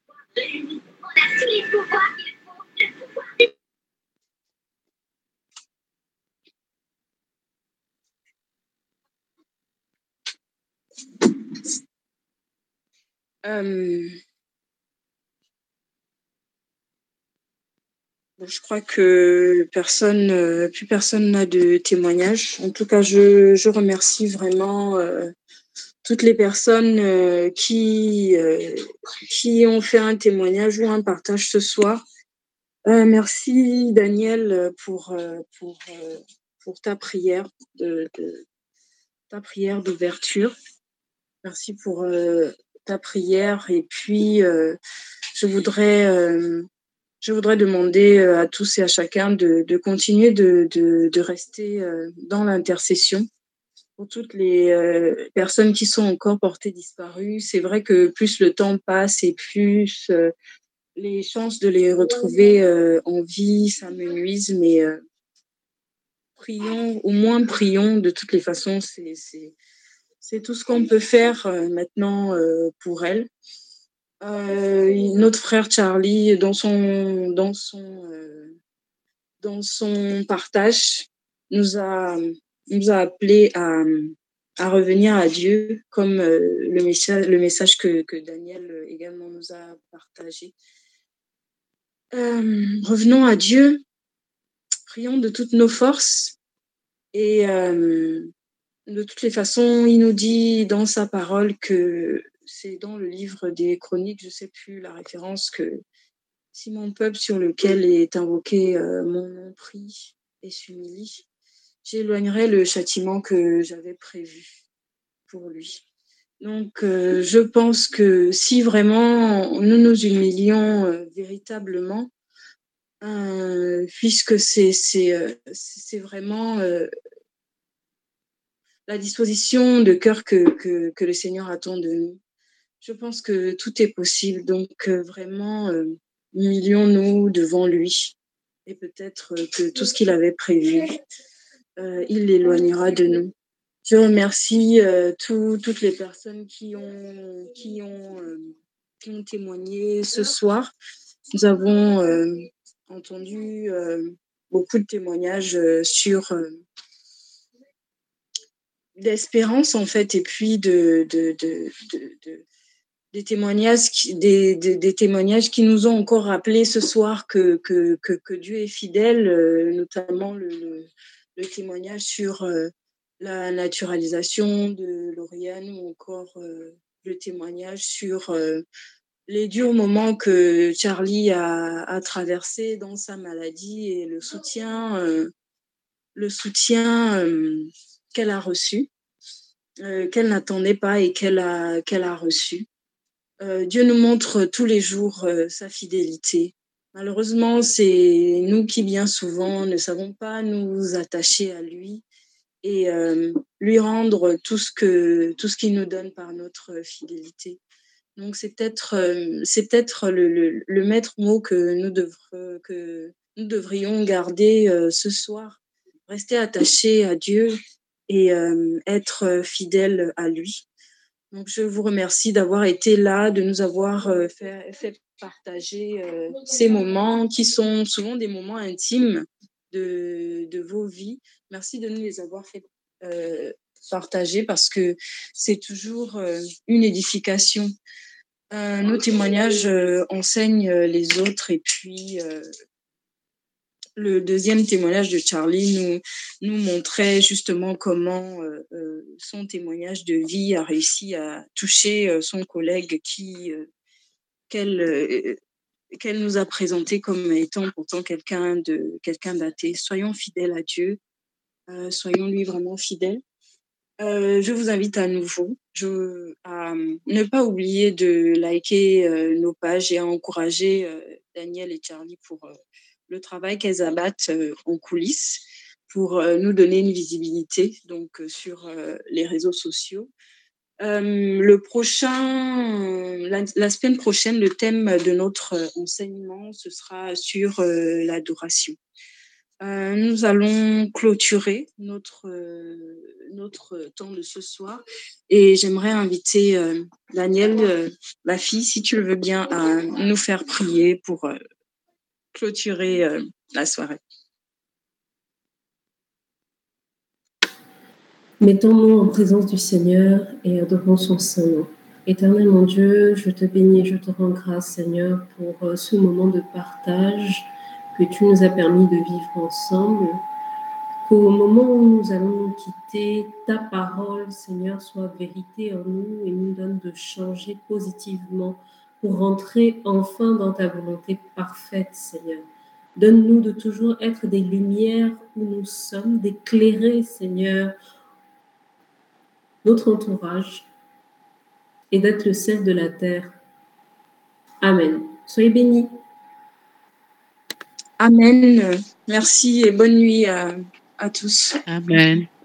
Euh, bon, je crois que personne, euh, plus personne n'a de témoignage. En tout cas, je, je remercie vraiment euh, toutes les personnes euh, qui, euh, qui ont fait un témoignage ou un partage ce soir. Euh, merci Daniel pour, euh, pour, euh, pour ta prière, de, de- ta prière d'ouverture. Merci pour euh, ta prière. Et puis, euh, je voudrais, euh, je voudrais demander euh, à tous et à chacun de, de continuer de, de, de rester euh, dans l'intercession pour toutes les euh, personnes qui sont encore portées disparues. C'est vrai que plus le temps passe et plus euh, les chances de les retrouver euh, en vie s'amenuisent, mais euh, prions, au moins prions de toutes les façons. C'est, c'est, c'est tout ce qu'on peut faire euh, maintenant euh, pour elles. Euh, notre frère Charlie, dans son, dans son, euh, dans son partage, nous a, nous a appelé à, à revenir à Dieu, comme euh, le message, le message que, que Daniel également nous a partagé. Euh, revenons à Dieu, prions de toutes nos forces et euh, de toutes les façons, il nous dit dans sa parole que c'est dans le livre des Chroniques, je ne sais plus la référence, que si mon peuple sur lequel est invoqué euh, mon nom prie et s'humilie, j'éloignerai le châtiment que j'avais prévu pour lui. Donc, euh, je pense que si vraiment nous nous humilions euh, véritablement, euh, puisque c'est, c'est, euh, c'est vraiment euh, la disposition de cœur que, que, que le Seigneur attend de nous, je pense que tout est possible. Donc, euh, vraiment, euh, humilions-nous devant lui. Et peut-être euh, que tout ce qu'il avait prévu, euh, il l'éloignera de nous. Je remercie euh, tout, toutes les personnes qui ont, qui ont, euh, qui ont témoigné ce soir. Nous avons euh, entendu euh, beaucoup de témoignages euh, sur euh, d'espérance, en fait, et puis de, de, de, de, de des témoignages, qui, des, des, des témoignages qui nous ont encore rappelé ce soir que, que, que, que Dieu est fidèle, euh, notamment le, le, le témoignage sur euh, la naturalisation de Lauriane ou encore euh, le témoignage sur euh, les durs moments que Charlie a, a traversé dans sa maladie et le soutien, euh, le soutien euh, qu'elle a reçu, euh, qu'elle n'attendait pas et qu'elle a, qu'elle a reçu. Euh, Dieu nous montre tous les jours euh, sa fidélité. Malheureusement, c'est nous qui bien souvent ne savons pas nous attacher à lui et euh, lui rendre tout ce que tout ce qu'il nous donne par notre fidélité. Donc c'est peut-être euh, c'est peut-être le, le, le maître mot que nous devre, que nous devrions garder euh, ce soir. Rester attachés à Dieu et euh, être fidèles à lui. Donc, je vous remercie d'avoir été là, de nous avoir euh, fait, fait partager euh, ces moments qui sont souvent des moments intimes de, de vos vies. Merci de nous les avoir fait euh, partager parce que c'est toujours euh, une édification. Euh, nos témoignages euh, enseignent les autres et puis euh, le deuxième témoignage de Charlie nous, nous montrait justement comment euh, euh, son témoignage de vie a réussi à toucher euh, son collègue qui euh, qu'elle euh, qu'elle nous a présenté comme étant pourtant quelqu'un de quelqu'un d'athée. Soyons fidèles à Dieu, euh, soyons lui vraiment fidèles. Euh, je vous invite à nouveau je, à ne pas oublier de liker euh, nos pages et à encourager euh, Daniel et Charlie pour euh, le travail qu'elles abattent euh, en coulisses pour euh, nous donner une visibilité donc euh, sur euh, les réseaux sociaux. Euh, le prochain, la, la semaine prochaine, le thème de notre enseignement, ce sera sur euh, l'adoration. Euh, nous allons clôturer notre, euh, notre temps de ce soir et j'aimerais inviter euh, Daniel, euh, ma fille, si tu le veux bien, à nous faire prier pour euh, clôturer euh, la soirée. Mettons-nous en présence du Seigneur et adorons son saint nom. Éternel mon Dieu, je te bénis et je te rends grâce, Seigneur, pour ce moment de partage que tu nous as permis de vivre ensemble. Qu'au moment où nous allons nous quitter, ta parole, Seigneur, soit vérité en nous et nous donne de changer positivement pour rentrer enfin dans ta volonté parfaite, Seigneur. Donne-nous de toujours être des lumières où nous sommes, d'éclairer, Seigneur, notre entourage et d'être le sel de la terre. Amen. Soyez bénis. Amen. Merci et bonne nuit à, à tous. Amen.